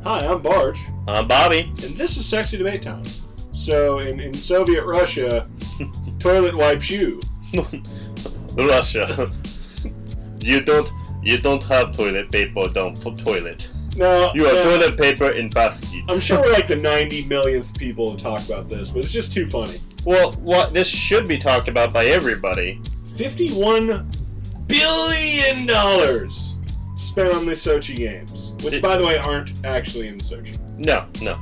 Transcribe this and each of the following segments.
Hi, I'm Barge. I'm Bobby. And this is Sexy Debate Time. So, in Soviet Russia, toilet wipes you. Russia. You don't have toilet paper down for toilet. No, You have toilet paper in basket. I'm sure we're like the 90 millionth people to talk about this, but it's just too funny. Well, this should be talked about by everybody. $51 billion spent on the Sochi Games, which, by the way, aren't actually in Sochi. No.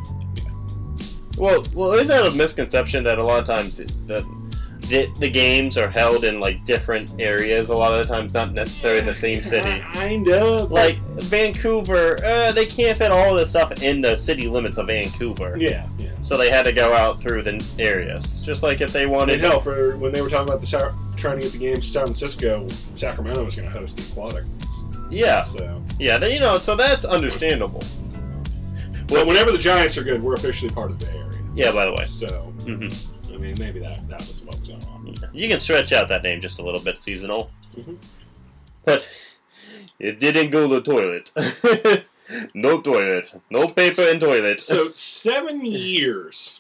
Well, isn't that a misconception that a lot of times the games are held in like different areas? A lot of the times, not necessarily in the same city. Kind of. Like Vancouver, they can't fit all of this stuff in the city limits of Vancouver. Yeah. So they had to go out through the areas. Just like if they wanted. Hell, for when they were talking about trying to get the games to San Francisco, Sacramento was going to host the Aquatic. Yeah. So. Yeah, so that's understandable. Well, whenever the Giants are good, we're officially part of the Bay Area. Yeah, by the way. So, I mean, maybe that was what was going on. Yeah. You can stretch out that name just a little bit, seasonal. But it didn't go to the toilet. No toilet. No paper in toilet. So, 7 years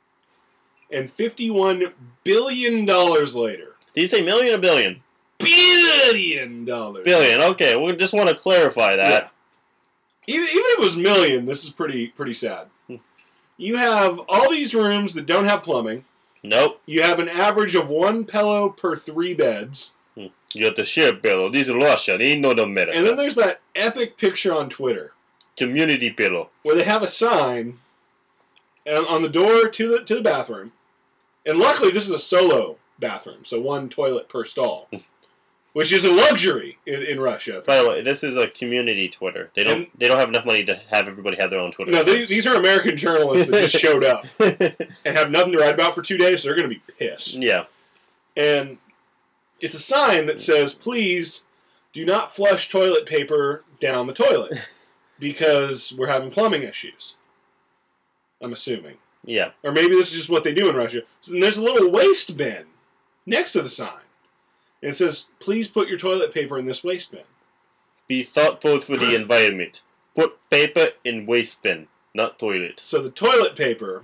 and $51 billion later. Did you say million or billion? $billion. Billion, okay. We just want to clarify that. Yeah. Even if it was million, this is pretty sad. You have all these rooms that don't have plumbing. Nope. You have an average of one pillow per 3 beds. You got the share pillow. This is Russia. They ain't no America. And then there's that epic picture on Twitter. Community pillow. Where they have a sign on the door to the bathroom. And luckily, this is a solo bathroom, so one toilet per stall. Which is a luxury in Russia. By the way, this is a community Twitter. They don't have enough money to have everybody have their own Twitter. No, these are American journalists that just showed up and have nothing to write about for 2 days, so they're going to be pissed. Yeah. And it's a sign that says, please do not flush toilet paper down the toilet because we're having plumbing issues. I'm assuming. Yeah. Or maybe this is just what they do in Russia. So there's a little waste bin next to the sign. And it says, please put your toilet paper in this waste bin. Be thoughtful for the environment. Put paper in waste bin, not toilet. So the toilet paper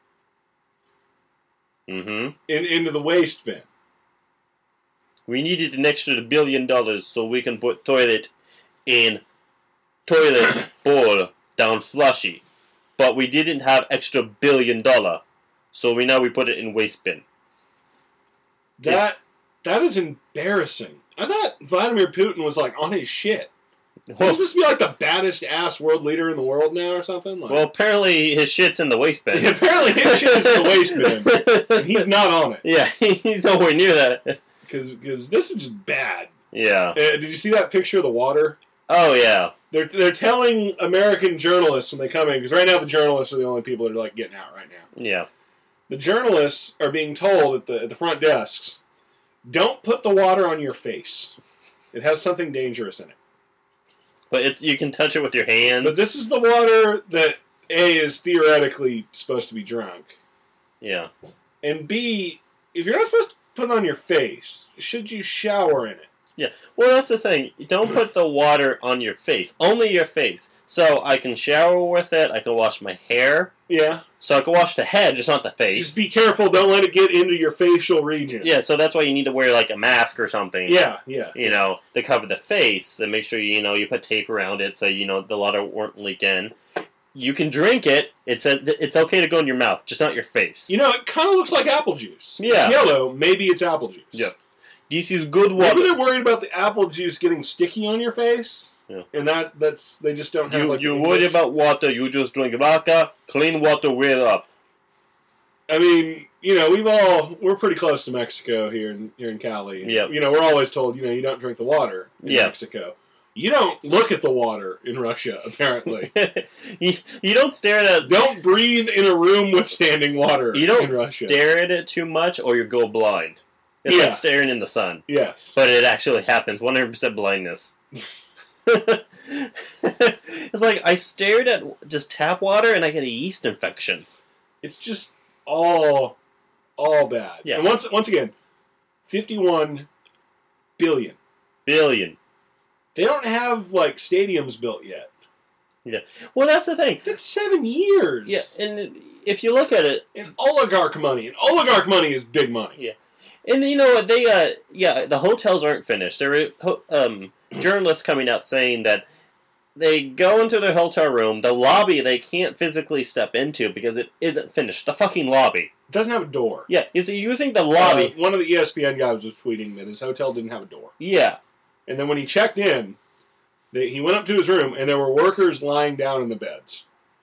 into the waste bin. We needed an extra $1 billion so we can put toilet in toilet bowl down flushy. But we didn't have extra $1 billion. So we put it in waste bin. That is embarrassing. I thought Vladimir Putin was like on his shit. He's Well, supposed to be like the baddest ass world leader in the world now or something. Like, well, apparently his shit's in the waste bin. apparently his shit is in the waste bin, and he's not on it. Yeah, he's nowhere near that. Because this is just bad. Yeah. Did you see that picture of the water? Oh, yeah. They're telling American journalists when they come in, because right now the journalists are the only people that are like getting out right now. Yeah. The journalists are being told at the front desks, don't put the water on your face. It has something dangerous in it. But you can touch it with your hands. But this is the water that, A, is theoretically supposed to be drunk. Yeah. And B, if you're not supposed to put it on your face, should you shower in it? Yeah. Well, that's the thing. Don't put the water on your face. Only your face. So I can shower with it. I can wash my hair. Yeah. So I can wash the head, just not the face. Just be careful. Don't let it get into your facial region. Yeah, so that's why you need to wear like a mask or something. Yeah. To cover the face and make sure you put tape around it so the water won't leak in. You can drink it. It's okay to go in your mouth, just not your face. It kind of looks like apple juice. Yeah. It's yellow. Maybe it's apple juice. Yeah. This is good water. Maybe they're worried about the apple juice getting sticky on your face. Yeah. And that's they just don't have You're worried about water. You just drink vodka. Clean water, wear up. I mean, we're pretty close to Mexico here in Cali. And, Yep. we're always told, you don't drink the water in Yeah. Mexico. You don't look at the water in Russia, apparently. You don't stare at it. Don't breathe in a room with standing water You don't in Russia. stare at it too much or you go blind. It's like staring in the sun. Yes. But it actually happens. 100% blindness. It's like I stared at just tap water and I get a yeast infection. It's just all bad. Yeah. And once again, 51 billion. Billion. They don't have, stadiums built yet. Well, that's the thing. That's 7 years. Yeah, and if you look at it, And oligarch money. And oligarch money is big money. Yeah. And you know what, the hotels aren't finished. There are journalists coming out saying that they go into their hotel room, the lobby they can't physically step into because it isn't finished. The fucking lobby. It doesn't have a door. Yeah, you think the lobby... One of the ESPN guys was tweeting that his hotel didn't have a door. Yeah. And then when he checked in, he went up to his room, and there were workers lying down in the beds.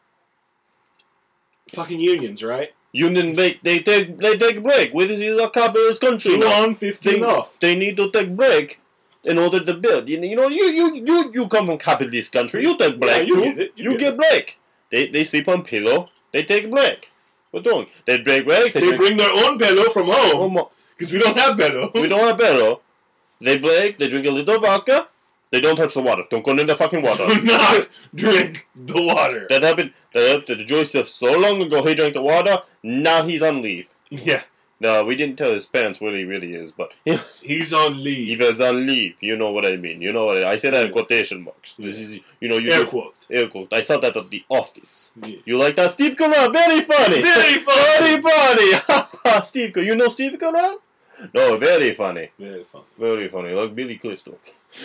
Fucking unions, right? Union, they take break. This is a capitalist country. 2 on, 15 off. They need to take break in order to build. You know, you come from capitalist country. You take break you too. get it. You get break. They sleep on pillow. They take break. What doing? They break break. They bring their own pillow from home because we don't have pillow. We don't have pillow. They break. They drink a little vodka. They don't touch the water. Don't go in the fucking water. Do not drink the water. That happened to Joseph so long ago. He drank the water. Now he's on leave. Yeah. No, we didn't tell his parents what he really is, but he's on leave. He was on leave. You know what I mean. You know what I said that in quotation marks. This is, you know, air quote. Air quote. I saw that at the office. Yeah. You like that, Steve Carell? Very funny. Very funny. Very funny. Steve, you know Steve Carell? No, very funny. Very funny. Very funny. Like Billy Crystal.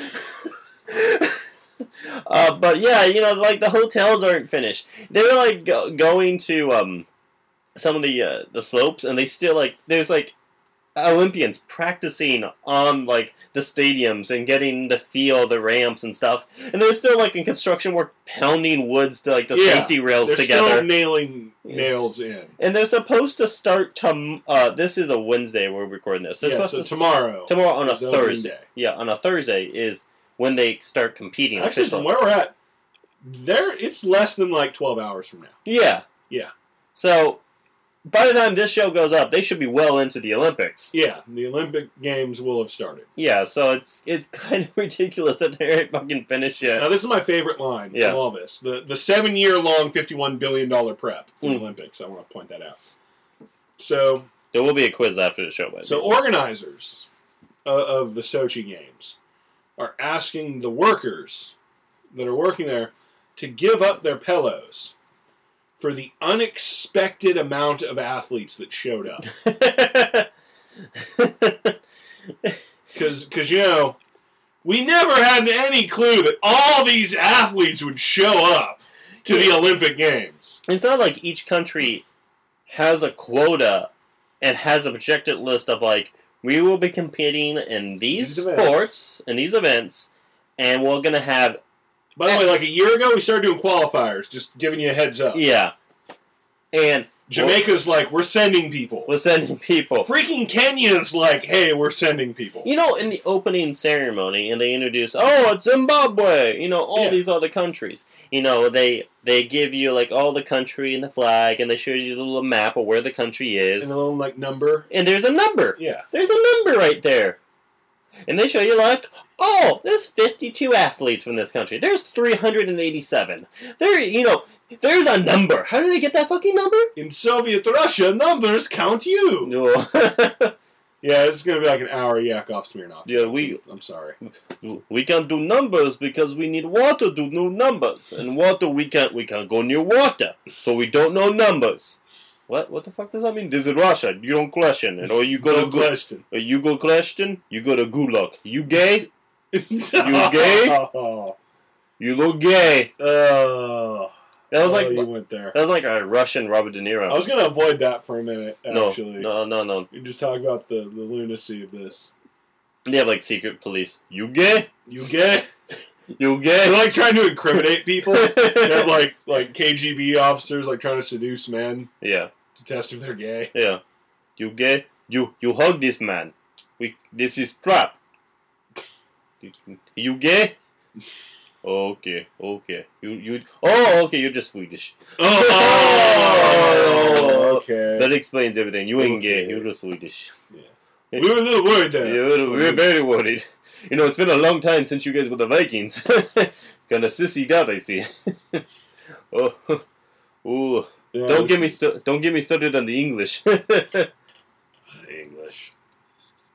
But yeah, you know, like the hotels aren't finished. They're like going to some of the slopes, and they still like there's like Olympians practicing on like the stadiums and getting the feel of the ramps and stuff, and they're still like in construction work pounding woods to like the safety rails they're together. Still nailing nails in. And they're supposed to start this is a Wednesday we're recording this. They're so tomorrow. Tomorrow on a Thursday. Yeah, on a Thursday is when they start competing. Actually, from where we're at, it's less than like 12 hours from now. Yeah. Yeah. So, by the time this show goes up, they should be well into the Olympics. Yeah, the Olympic Games will have started. Yeah, so it's kind of ridiculous that they ain't fucking finished yet. Now, this is my favorite line from all this. The 7-year-long, $51 billion prep for the Olympics. I want to point that out. So... There will be a quiz after the show. So organizers of the Sochi Games are asking the workers that are working there to give up their pillows for the unexpected amount of athletes that showed up. Because, you know, we never had any clue that all these athletes would show up to the Olympic Games. It's not like each country has a quota and has a projected list of, like, we will be competing in these sports, in these events, and we're going to have... By the way, like a year ago, we started doing qualifiers, just giving you a heads up. Yeah. And... Jamaica's like, we're sending people. We're sending people. Freaking Kenya's like, hey, we're sending people. You know, in the opening ceremony, and they introduce, oh, it's Zimbabwe, you know, all these other countries. You know, they give you, like, all the country and the flag, and they show you the little map of where the country is. And a little, like, number. And there's a number. Yeah. There's a number right there. And they show you, like, oh, there's 52 athletes from this country. There's 387. There's a number. How do they get that fucking number? In Soviet Russia, numbers count you. No. Yeah, it's going to be like an hour Yakov Smirnoff. Yeah, I'm sorry. We can't do numbers because we need water to do numbers. And water, we can't go near water. So we don't know numbers. What the fuck does that mean? This is Russia. You don't question it. Or you go to question. Or you go question, you go to Gulag. You gay? You gay? You look gay. That was you went there. That was like a Russian Robert De Niro. I was going to avoid that for a minute, actually. No. You just talk about the lunacy of this. They have, like, secret police. You gay? You gay? You gay? They're, like, trying to incriminate people. They have, like KGB officers, like, trying to seduce men. Yeah. To test if they're gay. Yeah. You gay? You hug this man. This is trap. You gay? Okay. Okay, you're just Swedish. Oh, okay. That explains everything. You ain't gay. You're just Swedish. Yeah. We were a little worried there. Yeah, we were very worried. You know, it's been a long time since you guys were the Vikings. Kind of sissy out, I see. Oh. Yeah, don't get me started on the English. English.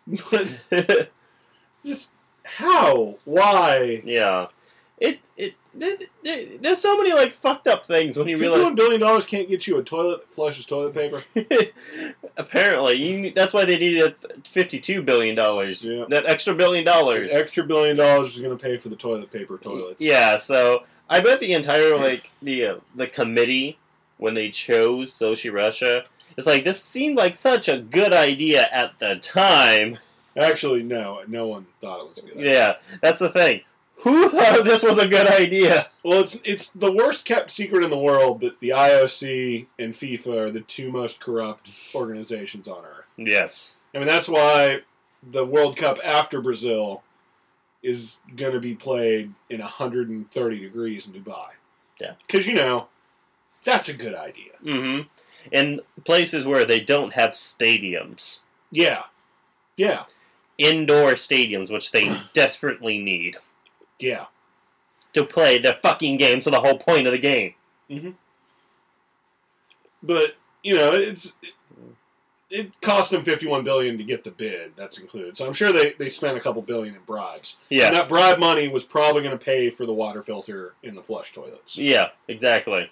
But just how? Why? Yeah. there's so many like fucked up things when you realize $51 billion can't get you a toilet that flushes toilet paper. Apparently, that's why they needed $52 billion. Yeah. That extra $1 billion. The extra $1 billion was going to pay for the toilet paper toilets. Yeah, so I bet the entire like the committee when they chose Sochi Russia, it's like this seemed like such a good idea at the time. Actually, no one thought it was a good idea. Yeah, that's the thing. Who thought this was a good idea? Well, it's the worst kept secret in the world that the IOC and FIFA are the two most corrupt organizations on Earth. Yes. I mean, that's why the World Cup after Brazil is going to be played in 130 degrees in Dubai. Yeah. Because, that's a good idea. Mm-hmm. In places where they don't have stadiums. Yeah. Yeah. Indoor stadiums, which they desperately need. Yeah. To play their fucking game, so the whole point of the game. Mm-hmm. But, it cost them $51 billion to get the bid. That's included. So I'm sure they spent a couple billion in bribes. Yeah. And that bribe money was probably going to pay for the water filter in the flush toilets. Yeah, exactly.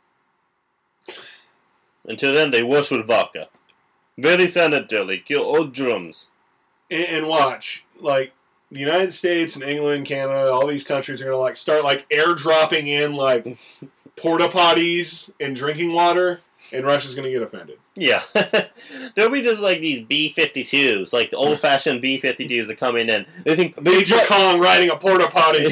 Until then, they wash with vodka. Very sanitary. Kill old drums. And watch, like, the United States and England, Canada, all these countries are going to, start, airdropping in, porta potties and drinking water, and Russia's going to get offended. Yeah. There'll be just, these B-52s, the old-fashioned B-52s that come in and they think... Major Kong riding a porta potty.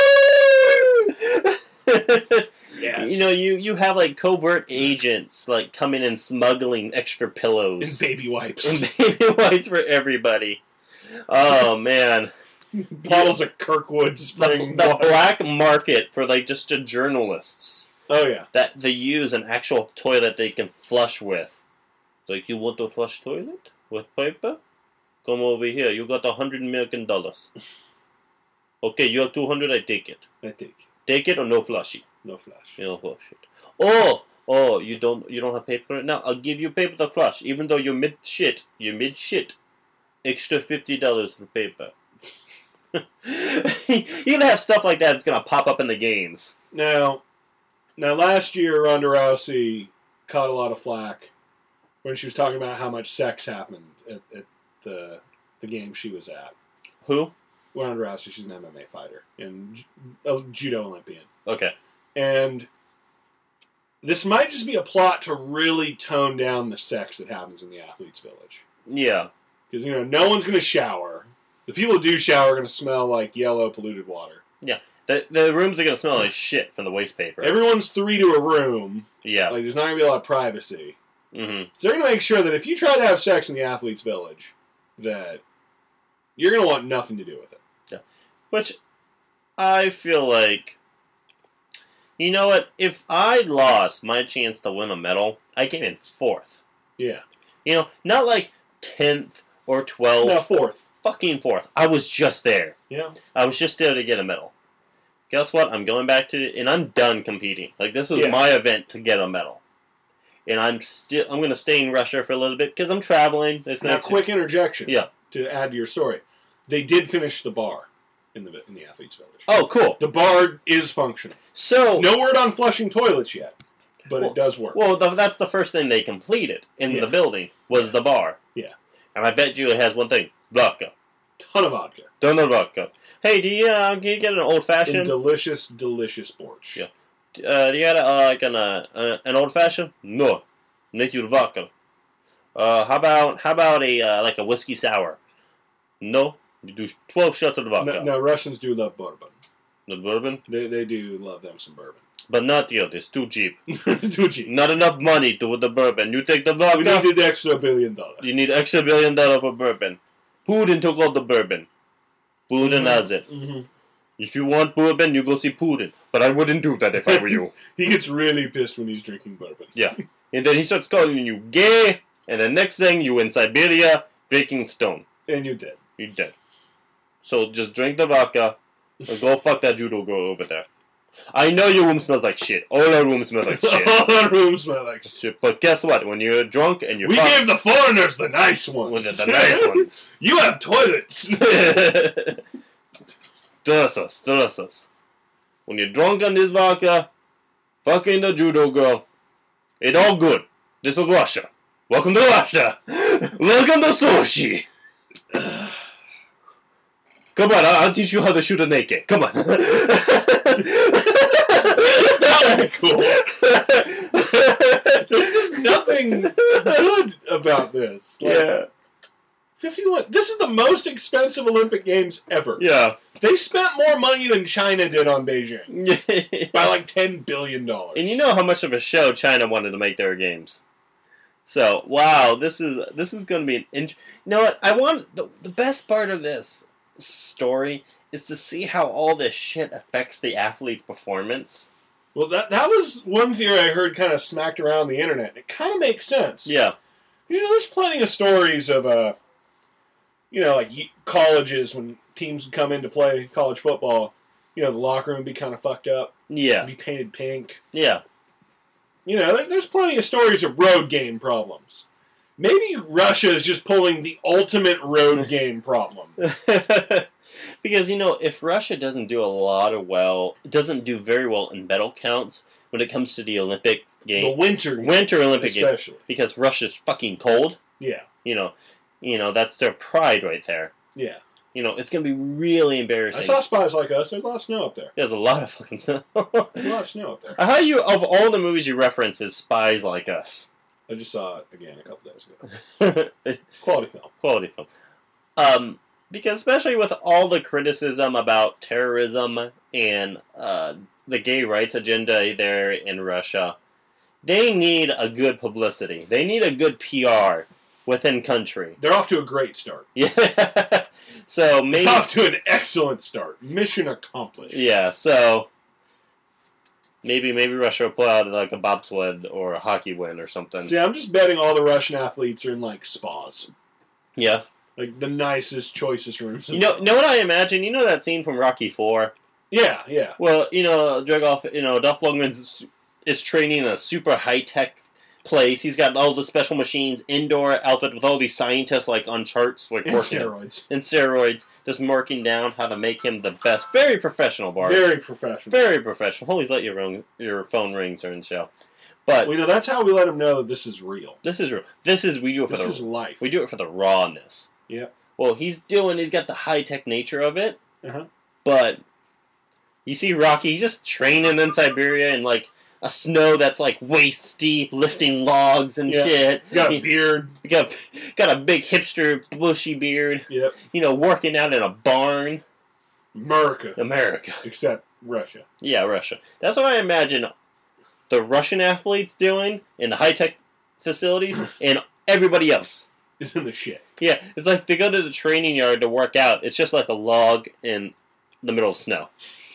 Yes. You have, covert agents, coming and smuggling extra pillows. And baby wipes. And baby wipes for everybody. Oh, man. Bottles of Kirkwood spring The water. black market for, just the journalists. Oh, yeah. That they use an actual toilet they can flush with. You want to flush toilet? With paper? Come over here. You got $100 million. Okay, you have 200, I take it. I take. Take it or no flushy? No flush. You don't flush it. Oh, you don't have paper? Now, I'll give you paper to flush. Even though you're mid-shit. Extra $50 for paper. You're going to have stuff like that that's going to pop up in the games. Now, last year, Ronda Rousey caught a lot of flack when she was talking about how much sex happened at the game she was at. Who? Ronda Rousey, she's an MMA fighter and a judo Olympian. Okay. And this might just be a plot to really tone down the sex that happens in the athletes' village. Yeah. Because, no one's going to shower. The people who do shower are going to smell like yellow, polluted water. Yeah. The rooms are going to smell like shit from the waste paper. Everyone's 3 to a room. Yeah. There's not going to be a lot of privacy. Mm-hmm. So they're going to make sure that if you try to have sex in the athletes' village, that you're going to want nothing to do with it. Yeah. Which, I feel like... You know what? If I lost my chance to win a medal, I came in 4th. Yeah. Not 10th or 12th. No, 4th. Fucking 4th. I was just there. Yeah. I was just there to get a medal. Guess what? I'm going back to... And I'm done competing. This was Yeah. my event to get a medal. And I'm going to stay in Russia for a little bit because I'm traveling. Now, quick interjection. Yeah. To add to your story. They did finish the bar in the athletes' village. Oh, cool. The bar is functional. So... No word on flushing toilets yet, but it does work. Well, that's the first thing they completed in the building was the bar. Yeah. And I bet you it has one thing. Vodka. Ton of vodka. Ton of vodka. Hey, can you get an old-fashioned? And delicious, delicious borsch. Yeah. Do you got an old-fashioned? No. Make you vodka. How about a whiskey sour? No. You do 12 shots of vodka. No, Russians do love bourbon. The bourbon? They do love them some bourbon. But not yet. It's too cheap. It's too cheap. Not enough money to the bourbon. You take the vodka. We needed the extra $1 billion. You need extra $1 billion for bourbon. Putin took all the bourbon. Putin has it. Mm-hmm. If you want bourbon, you go see Putin. But I wouldn't do that if I were you. He gets really pissed when he's drinking bourbon. Yeah. And then he starts calling you gay, and the next thing, you in Siberia, breaking stone. And you're dead. You're dead. So just drink the vodka, and go fuck that judo girl over there. I know your room smells like shit. All our rooms smell like shit. All our rooms smell like shit. But guess what? When you're drunk and you're We gave the foreigners the nice ones. the nice ones. You have toilets. Delicious. when you're drunk on this vodka, fucking the judo girl, it's all good. This is Russia. Welcome to Russia. Welcome to Sochi. Come on, I'll teach you how to shoot a naked. Come on. It's not very cool. There's just nothing good about this. Like, Yeah. 51. This is the most expensive Olympic Games ever. Yeah. They spent more money than China did on Beijing. By like $10 billion. And you know how much of a show China wanted to make their games. So, wow, this is going to be you know what? I want the best part of this story is to see how all this shit affects the athlete's performance. Well, that was one theory I heard kind of smacked around the internet. It kind of makes sense. Yeah. You know, there's plenty of stories of, like colleges when teams would come in to play college football. You know, the locker room would be kind of fucked up. Yeah. Be painted pink. Yeah. You know, there's plenty of stories of road game problems. Maybe Russia is just pulling the ultimate road game problem. Because, you know, if Russia doesn't do very well in medal counts when it comes to the Olympic game, The winter Olympic especially. game, because Russia's fucking cold. Yeah. You know, that's their pride right there. Yeah. You know, it's going to be really embarrassing. I saw Spies Like Us. There's a lot of snow up there. There's a lot of fucking snow. There's a lot of snow up there. How of all the movies you reference is Spies Like Us? I just saw it again a couple days ago. Quality film. Quality film. Because especially with all the criticism about terrorism and the gay rights agenda there in Russia, they need a good publicity. They need a good PR within country. They're off to a great start. Yeah. So maybe Off to an excellent start. Mission accomplished. Yeah, so maybe Russia will pull out like a bobsled or a hockey win or something. See, I'm just betting all the Russian athletes are in like spas. Yeah. Like the nicest, choicest rooms. You know what I imagine? You know that scene from Rocky IV? Yeah, yeah. Well, Dolph Lundgren is training in a super high-tech place. He's got all the special machines, indoor outfit with all these scientists like on charts, like And working steroids. in steroids, just marking down how to make him the best. Very professional, Bart. Very professional. Very professional. Always let your phone ring during the show. But Well, that's how we let them know that this is real. this is real. We do it for This is life. we do it for the rawness. Yeah. Well, he's got the high-tech nature of it, Uh-huh. but you see Rocky, he's just training in Siberia in, like, a snow that's, like, waist deep, lifting logs and shit. Got a beard. Got a big hipster, bushy beard. Yep. Working out in a barn. America. Except Russia. Yeah, Russia. That's what I imagine the Russian athletes doing in the high-tech facilities and everybody else. Is in the shit. Yeah, it's like they go to the training yard to work out. It's just like a log in the middle of snow.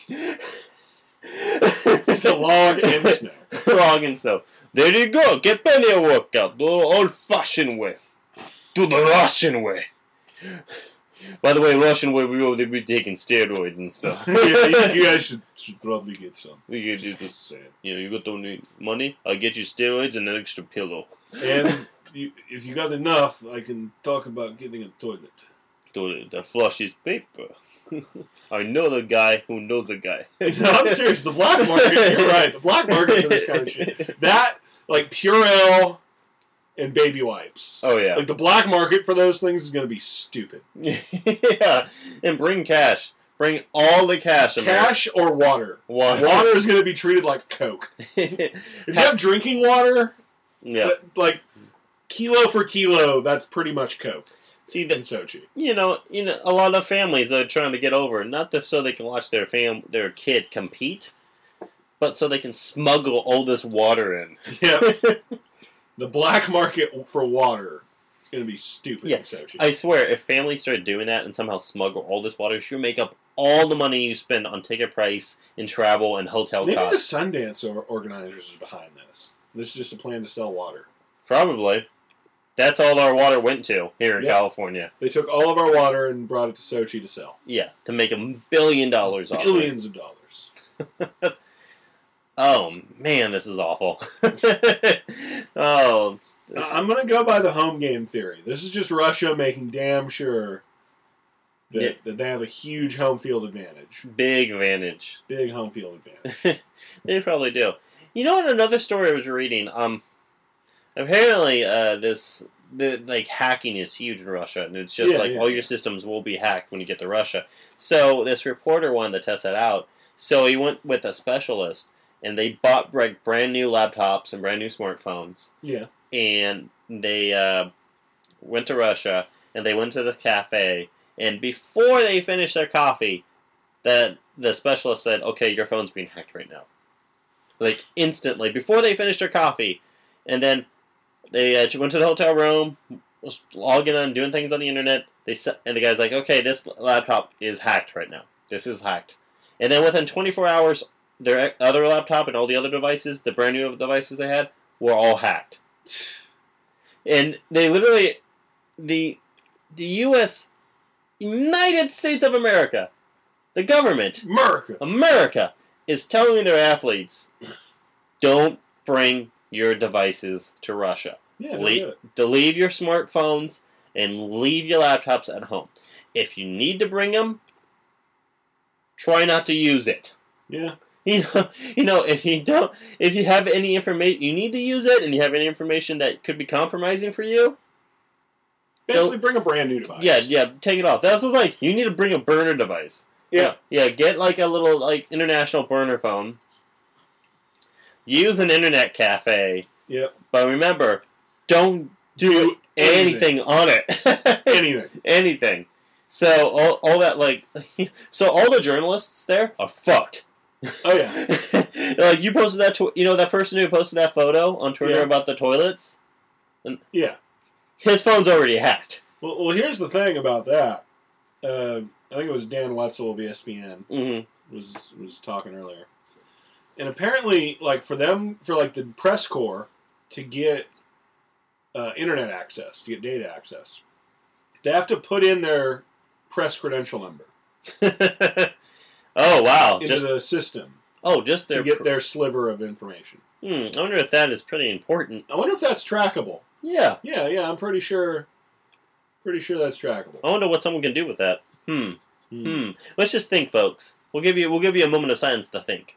It's a log and snow. Log and snow. There you go. Get plenty of workout. The old-fashioned way. Do the Russian way. By the way, Russian way, we will be taking steroids and stuff. You guys should probably get some. You got the money? I'll get you steroids and an extra pillow. And if you got enough, I can talk about getting a toilet. Toilet that flushes paper. I know the guy who knows a guy. No, I'm serious. The black market, you're right. The black market for this kind of shit. That, like Purell and baby wipes. Oh, yeah. Like the black market for those things is going to be stupid. Yeah. And bring cash. Bring all the cash. Cash or water. Water is going to be treated like Coke. If you have drinking water, yeah, like kilo for kilo, that's pretty much Coke. See in Sochi. A lot of families are trying to get over, not so they can watch their kid compete, but so they can smuggle all this water in. Yeah. The black market for water is going to be stupid in Sochi. I swear, if families start doing that and somehow smuggle all this water, you'll make up all the money you spend on ticket price and travel and hotel costs. Maybe the Sundance organizers are behind this. This is just a plan to sell water. Probably. That's all our water went to here in California. They took all of our water and brought it to Sochi to sell. Yeah, to make $1 billion off it. Billions of dollars. Oh, man, this is awful. I'm going to go by the home game theory. This is just Russia making damn sure that they have a huge home field advantage. Big advantage. Big home field advantage. They probably do. You know what? Another story I was reading. Apparently, hacking is huge in Russia, and it's just all your systems will be hacked when you get to Russia. So this reporter wanted to test that out. So he went with a specialist, and they bought brand new laptops and brand new smartphones. Yeah. And they went to Russia, and they went to this cafe, and before they finished their coffee, the specialist said, "Okay, your phone's being hacked right now." Like instantly, before they finished their coffee, and then they went to the hotel room, was logging on, doing things on the internet. And the guy's like, "Okay, this laptop is hacked right now. This is hacked." And then within 24 hours, their other laptop and all the other devices, the brand new devices they had, were all hacked. And they literally, the U.S. United States of America, the government, America is telling their athletes, don't bring your devices to Russia. Yeah, leave your smartphones and leave your laptops at home. If you need to bring them, try not to use it. Yeah. You know, if you have any information, you need to use it, and you have any information that could be compromising for you, basically bring a brand new device. Yeah, take it off. That's like, you need to bring a burner device. Yeah. Yeah, get like a little international burner phone. Use an internet cafe. Yep. But remember, don't do anything on it. Anything. So all that so all the journalists there are fucked. Oh yeah. You posted that that person who posted that photo on Twitter about the toilets. Yeah. His phone's already hacked. Well, here's the thing about that. I think it was Dan Wetzel of ESPN was talking earlier, and apparently, for the press corps to get internet access, to get data access, they have to put in their press credential number. Oh wow! Into the system. Oh, just to get their sliver of information. I wonder if that is pretty important. I wonder if that's trackable. Yeah. Yeah. I'm pretty sure. Pretty sure that's trackable. I wonder what someone can do with that. Let's just think, folks. We'll give you a moment of silence to think.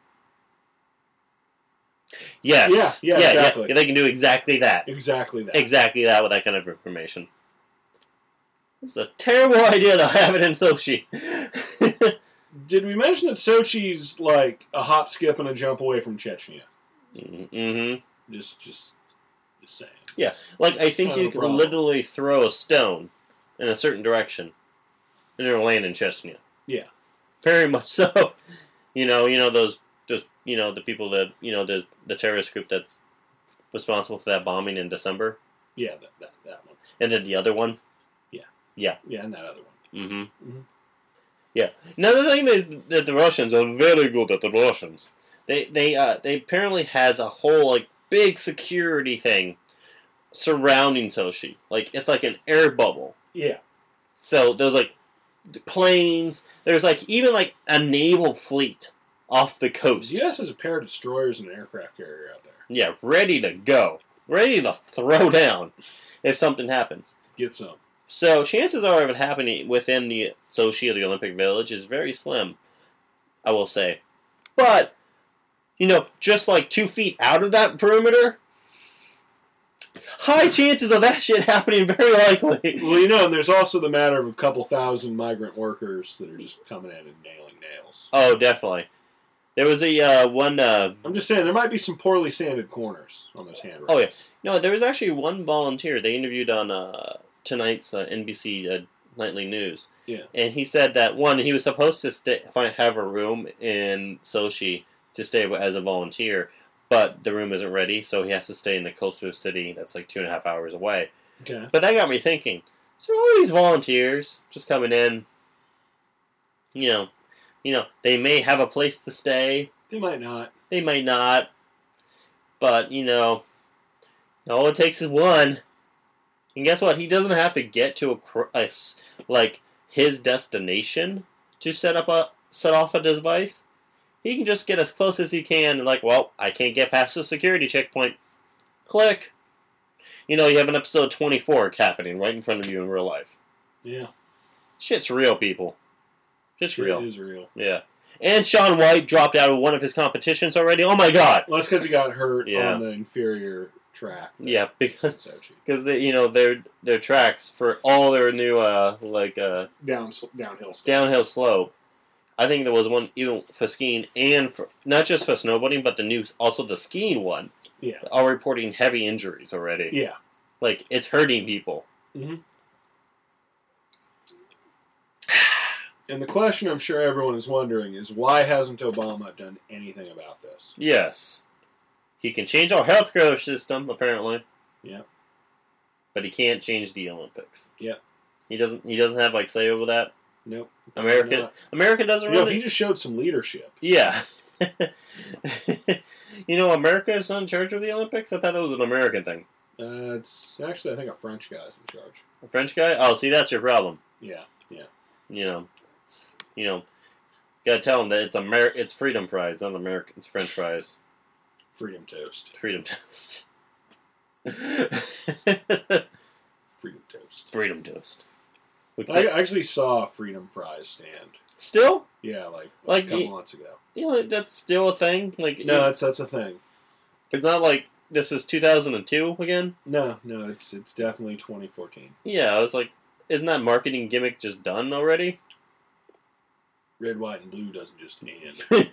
Yes. Yeah, exactly. Yeah, they can do exactly that. Exactly that with that kind of information. This is a terrible idea to have it in Sochi. Did we mention that Sochi's like a hop, skip, and a jump away from Chechnya? Mm-hmm. Just saying. Yeah, I think you can literally throw a stone in a certain direction, and it'll land in Chechnya. Yeah, very much so. Those the people that the terrorist group that's responsible for that bombing in December. Yeah, that one. And then the other one. Yeah, and that other one. Mm-hmm. Yeah. Another thing is that the Russians are very good at the Russians. They apparently has a whole big security thing surrounding Sochi. It's like an air bubble. Yeah. So there's planes. There's even a naval fleet off the coast. The U.S. has a pair of destroyers and an aircraft carrier out there. Yeah, ready to go, ready to throw down if something happens. Get some. So chances are of it happening within the Sochi or the Olympic Village is very slim, I will say. But, just 2 feet out of that perimeter, high chances of that shit happening, very likely. Well, and there's also the matter of a couple thousand migrant workers that are just coming in and nailing nails. Oh, definitely. There was one... I'm just saying, there might be some poorly sanded corners on those handrails. Oh, yeah. No, there was actually one volunteer they interviewed on... tonight's NBC nightly news. Yeah. And he said that, one, he was supposed to have a room in Sochi to stay as a volunteer, but the room isn't ready, so he has to stay in the coastal city that's 2.5 hours away. Okay. But that got me thinking, so all these volunteers just coming in, they may have a place to stay. They might not. But, all it takes is one. And guess what? He doesn't have to get to his destination to set off a device. He can just get as close as he can and I can't get past the security checkpoint. Click. You have an episode 24 happening right in front of you in real life. Yeah. Shit's real, people. Shit's real. It is real. Yeah. And Shaun White dropped out of one of his competitions already. Oh my god. Well, that's because he got hurt Yeah. on the inferior track. Yeah, because Sochi. their tracks for all their new Downhill stuff. downhill slope. I think there was one even for skiing and for not just for snowboarding, but also the skiing one. Yeah. Are reporting heavy injuries already. Yeah. Like it's hurting people. Mm-hmm. And the question I'm sure everyone is wondering is why hasn't Obama done anything about this? Yes. He can change our healthcare system, apparently. Yeah. But he can't change the Olympics. Yeah. He doesn't have like say over that. Nope. America doesn't You know, really. he just showed some leadership. Yeah. America is in charge of the Olympics? I thought that was an American thing. It's actually, I think, a French guy's in charge. A French guy? Oh, see, that's your problem. Yeah. Gotta tell him that it's Freedom Fries, not American. It's French fries. Freedom toast. Freedom toast. Freedom toast. Freedom toast. I actually saw a Freedom Fries stand. Still? Yeah, like a couple months ago. That's still a thing? No, that's a thing. It's not like this is 2002 again? No, it's definitely 2014. Yeah, I was like, isn't that marketing gimmick just done already? Red, white, and blue doesn't just end.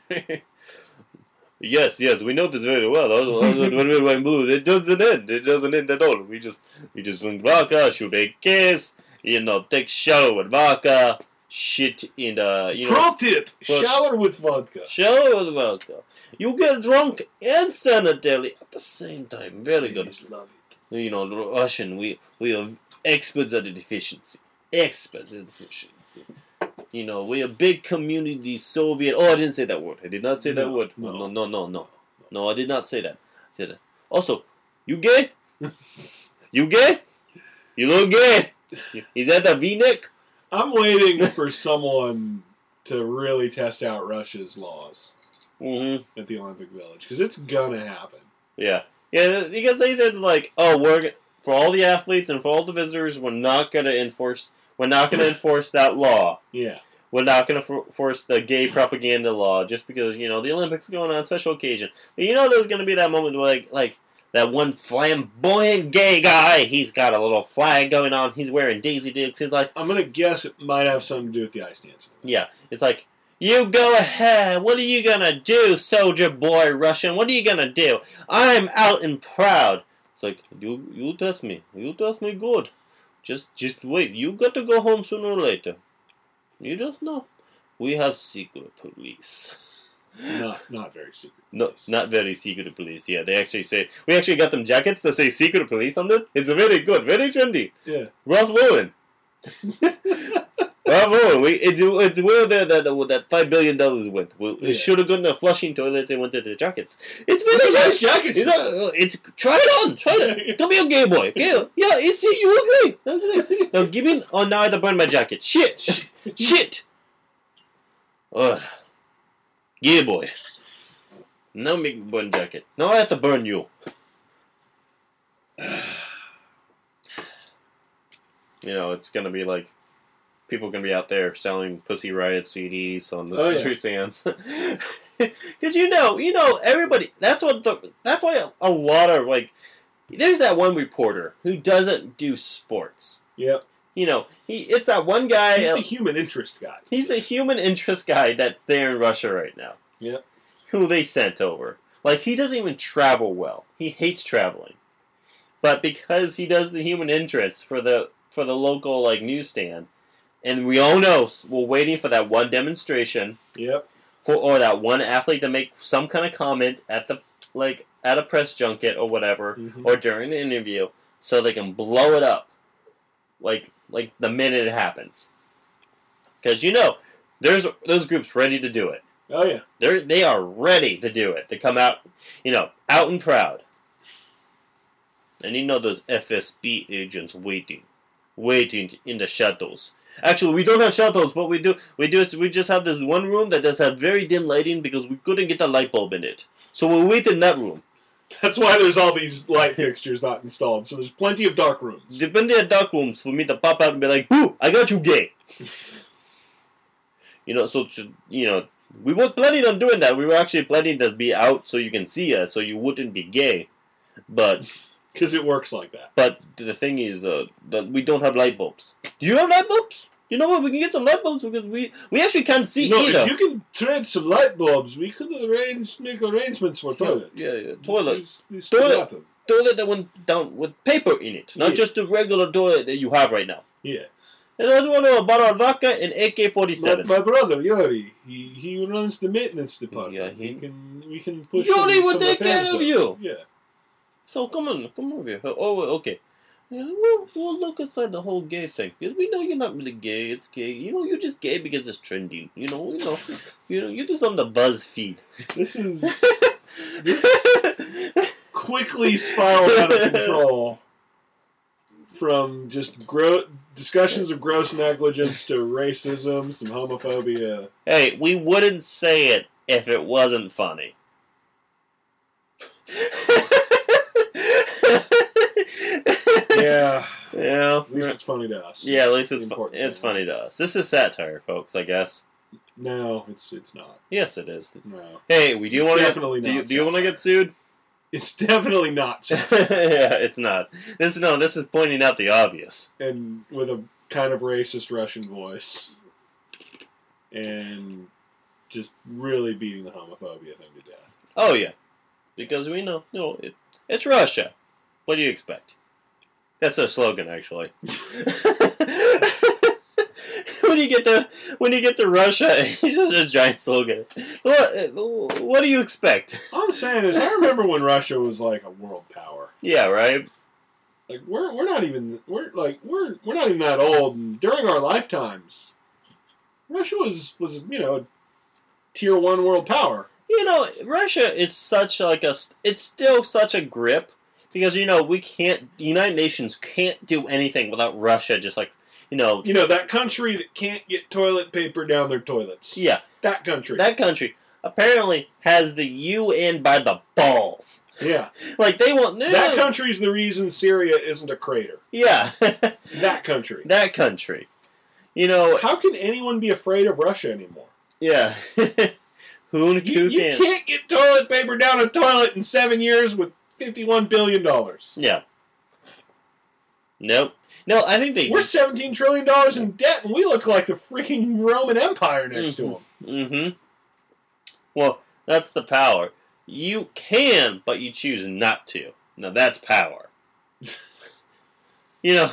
Yes, we know this very well. Red, white, and blue, it doesn't end. It doesn't end at all. We just drink vodka, shoot a kiss, take shower with vodka, shit in the, Pro tip! Shower with vodka. Shower with vodka. You get drunk and sanitary at the same time. Very good. Ladies love it. The Russian, we are experts at the deficiency. Experts at the deficiency. We're a big community Soviet. Oh, I didn't say that word. I did not say that word. No. No, I did not say that. I said that. Also, you gay? You gay? You look gay. Is that a V-neck? I'm waiting for someone to really test out Russia's laws at the Olympic Village, because it's gonna happen. Yeah, because they said we're for all the athletes and for all the visitors, we're not gonna enforce that law. Yeah. We're not going to force the gay propaganda law just because, the Olympics are going on special occasion. But there's going to be that moment where, that one flamboyant gay guy, he's got a little flag going on, he's wearing Daisy Dukes, he's like... I'm going to guess it might have something to do with the ice dancing. Yeah, it's like, you go ahead, what are you going to do, soldier boy Russian, what are you going to do? I'm out and proud. It's like, you test me good. Just wait, you got to go home sooner or later. You don't know. We have secret police. Not very secret. No, not very secret police. Yeah, they actually say we actually got them jackets that say secret police on them. It's very good, very trendy. Yeah, Ralph Lauren. Ralph Lauren. It's where that $5 billion went. It should have gone to flushing toilets and went to the jackets. It's very nice jackets. Try it on. Try it. Don't be a gay boy. Gay. Yeah, you agree. Now give me. Oh, now I have to burn my jacket. Shit. Gay boy. Now make me burn jacket. Now I have to burn you. It's gonna be like people are gonna be out there selling Pussy Riot CDs on the street stands. Because everybody. That's why a lot of there's that one reporter who doesn't do sports. Yep. It's that one guy. He's the human interest guy. He's the human interest guy that's there in Russia right now. Yep. Who they sent over. He doesn't even travel well. He hates traveling. But because he does the human interest for the local newsstand, and we all know we're waiting for that one demonstration. Yep. Or that one athlete to make some kind of comment at a press junket or whatever, or during an interview, so they can blow it up. The minute it happens. Because there's those groups ready to do it. Oh yeah. They are ready to do it. To come out, out and proud. And those FSB agents waiting in the shadows. Actually, we don't have shadows. What we just have this one room that does have very dim lighting because we couldn't get the light bulb in it. So we'll wait in that room. That's why there's all these light fixtures not installed. So there's plenty of dark rooms. There's plenty of dark rooms for me to pop out and be like, "Ooh, I got you, gay." We weren't planning on doing that. We were actually planning to be out so you can see us, so you wouldn't be gay. But because it works like that. But the thing is that we don't have light bulbs. Do you have light bulbs? You know what? We can get some light bulbs because we actually can't see either. If you can trade some light bulbs, we could make arrangements for toilet. Yeah. Toilet. Toilet. Toilet that went down with paper in it, not just the regular toilet that you have right now. Yeah. And I want a bottle of vodka and AK-47. My brother Yuri, he runs the maintenance department. Yeah, we can push. Yuri will take care of you. Yeah. So come over here. Oh, okay. Yeah, we'll look inside the whole gay thing because we know you're not really gay. It's gay. You're just gay because it's trendy. You do something to BuzzFeed. This is quickly spiraled out of control from just discussions of gross negligence to racism, some homophobia. Hey, we wouldn't say it if it wasn't funny. Yeah. Yeah. At least it's funny to us. Yeah, at least it's funny to us. This is satire, folks, I guess. No, it's not. Yes, it is. No. Hey, do you want to get sued? It's definitely not satire. Yeah, it's not. This is pointing out the obvious. And with a kind of racist Russian voice. And just really beating the homophobia thing to death. Oh, yeah. Because we know, it's Russia. What do you expect? That's their slogan, actually. When you get to Russia, it's just a giant slogan. What do you expect? All I'm saying is, I remember when Russia was like a world power. Yeah, right. Like we're not even that old, and during our lifetimes, Russia was a tier 1 world power. Russia is it's still such a grip because the United Nations can't do anything without Russia just that country that can't get toilet paper down their toilets. Yeah. That country apparently has the UN by the balls. Yeah. They want... That country's the reason Syria isn't a crater. Yeah. That country. How can anyone be afraid of Russia anymore? Yeah. You can't get toilet paper down a toilet in 7 years with $51 billion. Yeah. Nope. No, I think we're $17 trillion in debt, and we look like the freaking Roman Empire next to them. Mm-hmm. Well, that's the power. You can, but you choose not to. Now that's power. There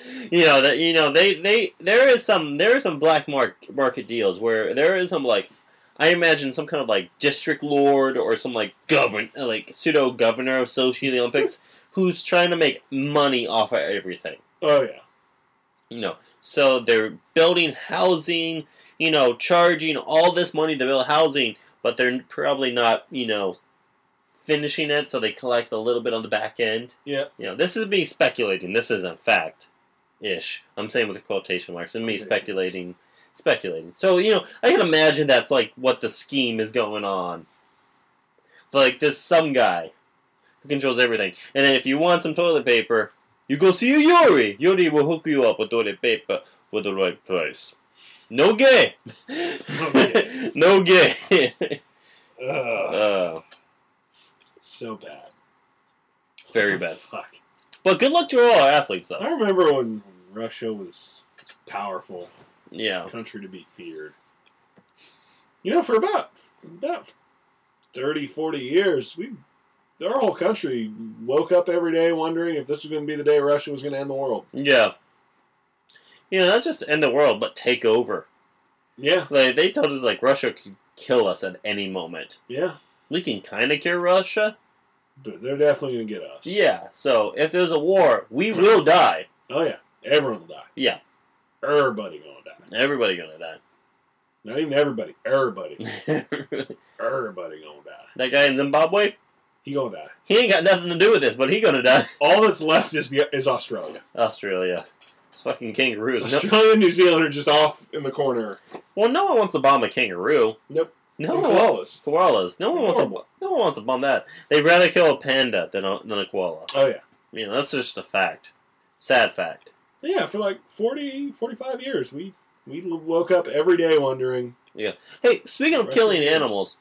is some black market deals where there is some I imagine some kind of district lord or some pseudo governor of Sochi Olympics who's trying to make money off of everything. Oh, yeah. So they're building housing, charging all this money to build housing, but they're probably not, finishing it, so they collect a little bit on the back end. Yeah. This is me speculating. This isn't fact-ish. I'm saying with the quotation marks. And me speculating. So, I can imagine that's, what the scheme is going on. So, there's some guy who controls everything. And then if you want some toilet paper... You go see Yuri. Yuri will hook you up with toilet paper for the right price. No gay. No gay. So bad. Very bad. Fuck. But good luck to all our athletes, though. I remember when Russia was powerful. Yeah. Country to be feared. For about 30, 40 years, our whole country woke up every day wondering if this was going to be the day Russia was going to end the world. Yeah. Not just end the world, but take over. Yeah. They told us, Russia could kill us at any moment. Yeah. We can kind of kill Russia. But they're definitely going to get us. Yeah. So, if there's a war, we will die. Oh, yeah. Everyone will die. Yeah. Everybody going to die. Everybody going to die. Not even everybody. Everybody. Everybody going to die. That guy in Zimbabwe? He gonna die. He ain't got nothing to do with this, but he gonna die. All that's left is Australia. Australia. It's fucking kangaroos. Australia and New Zealand are just off in the corner. Well, no one wants to bomb a kangaroo. Nope. No koalas. Koalas. No one No one wants to bomb that. They'd rather kill a panda than a koala. Oh, yeah. That's just a fact. Sad fact. Yeah, for like 40, 45 years, we woke up every day wondering. Yeah. Hey, speaking of killing animals,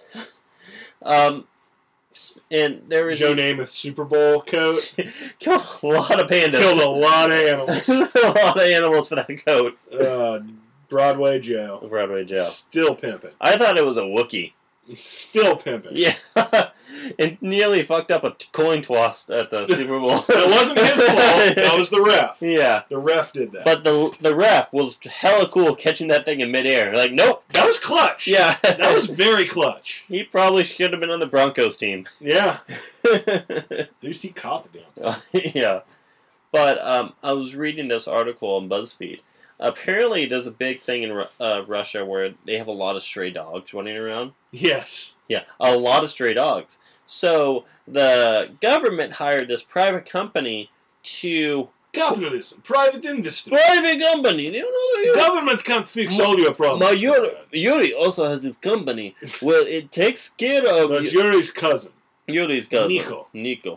and there was Joe Namath's Super Bowl coat. Killed a lot of pandas. Killed a lot of animals. A lot of animals for that coat. Broadway Joe. Broadway Joe. Still pimping. I thought it was a Wookiee. Still pimping. Yeah. And nearly fucked up a coin toss at the Super Bowl. It wasn't his fault. That was the ref. Yeah. The ref did that. But the ref was hella cool catching that thing in midair. Like, nope. That was clutch. Yeah. That was very clutch. He probably should have been on the Broncos team. Yeah. At least he caught the damn thing. Yeah. But I was reading this article on BuzzFeed. Apparently, there's a big thing in Russia where they have a lot of stray dogs running around. Yes. Yeah, a lot of stray dogs. So the government hired this private company to... Capitalism. Private industry. Private company! You know, government can't fix all your problems. Yuri also has this company where it takes care of... That's Yuri's cousin. Yuri's cousin. Nico.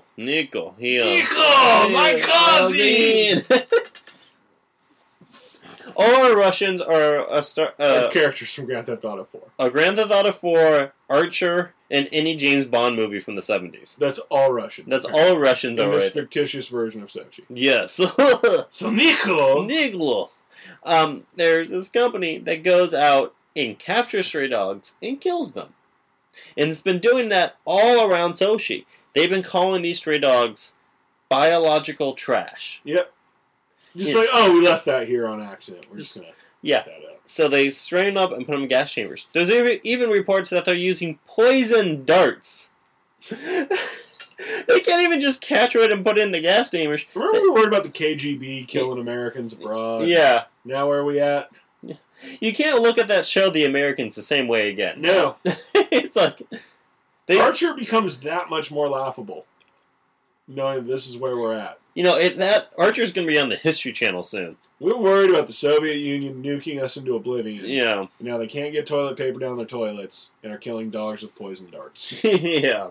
My cousin! All our Russians are characters from Grand Theft Auto 4. A Grand Theft Auto 4, Archer, and any James Bond movie from the 70s. That's all Russians. That's all Russians in are this right. fictitious version of Sochi. Yes. So Nico. There's this company that goes out and captures stray dogs and kills them. And it's been doing that all around Sochi. They've been calling these stray dogs biological trash. Yep. Just like, we left that here on accident. We're just going to that up. So they strain them up and put them in gas chambers. There's even reports that they're using poison darts. They can't even just capture it and put it in the gas chambers. Remember we were worried about the KGB killing Americans abroad? Yeah. Now where are we at? You can't look at that show, The Americans, the same way again. No. It's like... Archer becomes that much more laughable, knowing this is where we're at. That Archer's going to be on the History Channel soon. We were worried about the Soviet Union nuking us into oblivion. Yeah. Now they can't get toilet paper down their toilets and are killing dogs with poison darts. Yeah.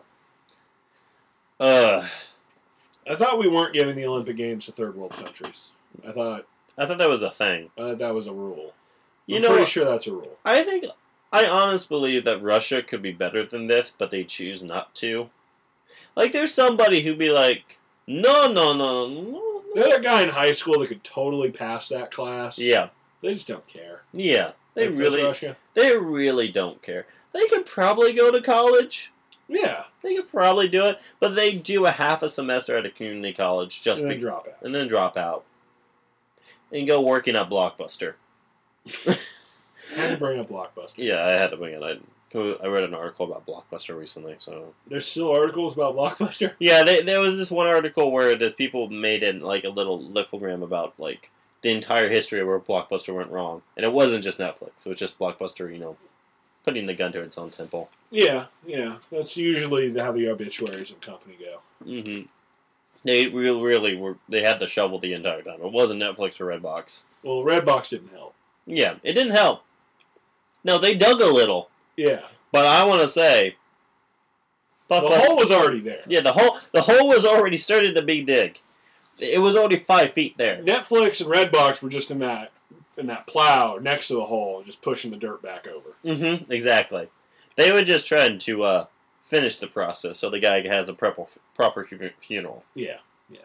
I thought we weren't giving the Olympic Games to third world countries. I thought that was a thing. That was a rule. I'm pretty pretty sure that's a rule. I honestly believe that Russia could be better than this, but they choose not to. Like, there's somebody who'd be like, no. The other guy in high school that could totally pass that class. Yeah. They just don't care. Yeah. They Russia. really don't care. They could probably go to college. Yeah. They could probably do it, but they do a half a semester at a community college and then drop out. And then drop out. And go working at Blockbuster. Had to bring up Blockbuster. Yeah, I had to bring it. I read an article about Blockbuster recently, so... There's still articles about Blockbuster? Yeah, there was this one article where there's people made a little lithogram about, the entire history of where Blockbuster went wrong. And it wasn't just Netflix. It was just Blockbuster, putting the gun to its own temple. Yeah. That's usually how the obituaries of a company go. Mm-hmm. They really were... They had the shovel the entire time. It wasn't Netflix or Redbox. Well, Redbox didn't help. Yeah, it didn't help. No, they dug a little. Yeah. But I want to say... The hole was already there. Yeah, the hole was already started to be dig. It was already 5 feet there. Netflix and Redbox were just in that plow next to the hole, just pushing the dirt back over. Mm-hmm, exactly. They were just trying to finish the process so the guy has a proper funeral. Yeah.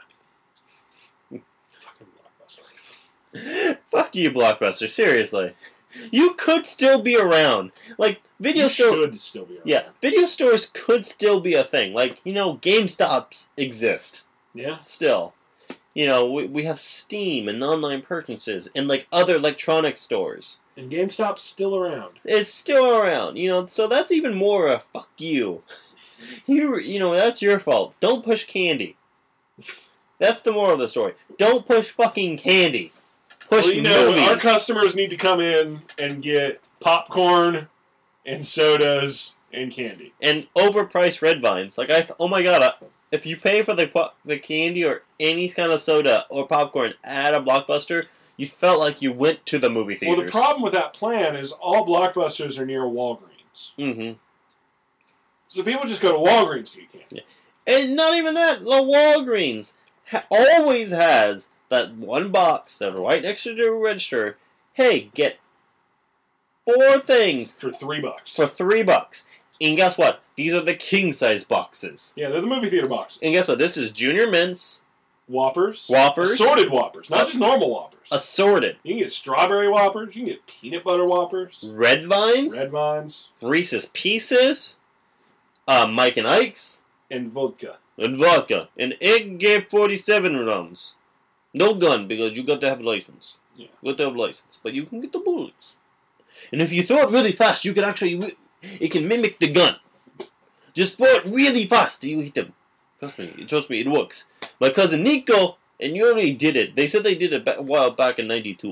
Fucking Blockbuster. Fuck you, Blockbuster. Seriously. You could still be around. Video stores should still be around. Yeah, video stores could still be a thing. GameStops exist. Yeah. Still. We have Steam and online purchases and, other electronic stores. And GameStop's still around. It's still around, so that's even more a fuck you. That's your fault. Don't push candy. That's the moral of the story. Don't push fucking candy. Push movies. Our customers need to come in and get popcorn and sodas and candy. And overpriced red vines. Oh my god, if you pay for the candy or any kind of soda or popcorn at a Blockbuster, you felt like you went to the movie theaters. Well, the problem with that plan is all Blockbusters are near Walgreens. Mm-hmm. So people just go to Walgreens to get candy. Yeah. And not even that. The Walgreens always has that one box that's right next to the register. Hey, get 4 things For $3. for $3. And guess what? These are the king-size boxes. Yeah, they're the movie theater boxes. And guess what? This is Junior Mints. Whoppers. Whoppers. Assorted Whoppers. Not just normal Whoppers. Assorted. You can get strawberry Whoppers. You can get peanut butter Whoppers. Red Vines. Red Vines. Reese's Pieces. Mike and Ike's. And vodka. And vodka. And AK-47 rounds. No gun, because you got to have a license. Yeah. You got to have a license. But you can get the bullets. And if you throw it really fast, you can actually... It can mimic the gun. Just throw it really fast till you hit them. Trust me, it works. My cousin Nico and Yuri did it. They said they did it a while back in '92.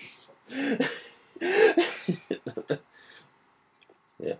Yeah.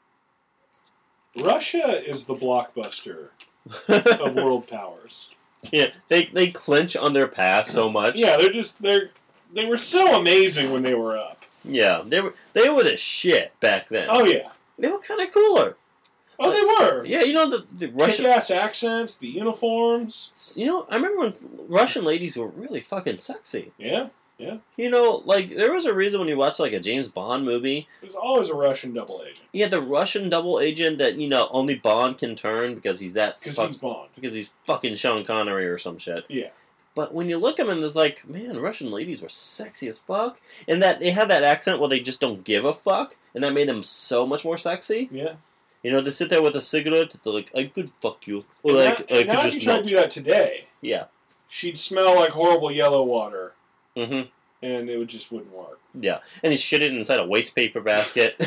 Russia is the blockbuster of world powers. Yeah, they clinch on their past so much. Yeah, they were so amazing when they were up. Yeah, they were the shit back then. Oh yeah. They were kind of cooler. Oh, they were. Yeah, you know the Russian kick-ass accents, the uniforms. You know, I remember when Russian ladies were really fucking sexy. Yeah, yeah. You know, like there was a reason when you watch like a James Bond movie. There's always a Russian double agent. Yeah, the Russian double agent that only Bond can turn because he's that. Because he's Bond. Because he's fucking Sean Connery or some shit. Yeah. But when you look at them, it's like, man, Russian ladies were sexy as fuck, and that they have that accent where they just don't give a fuck, and that made them so much more sexy. Yeah. You know, they sit there with a cigarette, they're like, I could fuck you. Or and like, I could just try to do that today. Yeah. She'd smell like horrible yellow water. Mm-hmm. And it just wouldn't work. Yeah. And he shit it inside a waste paper basket.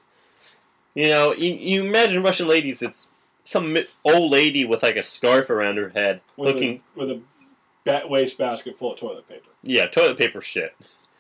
You imagine Russian ladies, it's some old lady with like a scarf around her head. With a waste basket full of toilet paper. Yeah, toilet paper shit.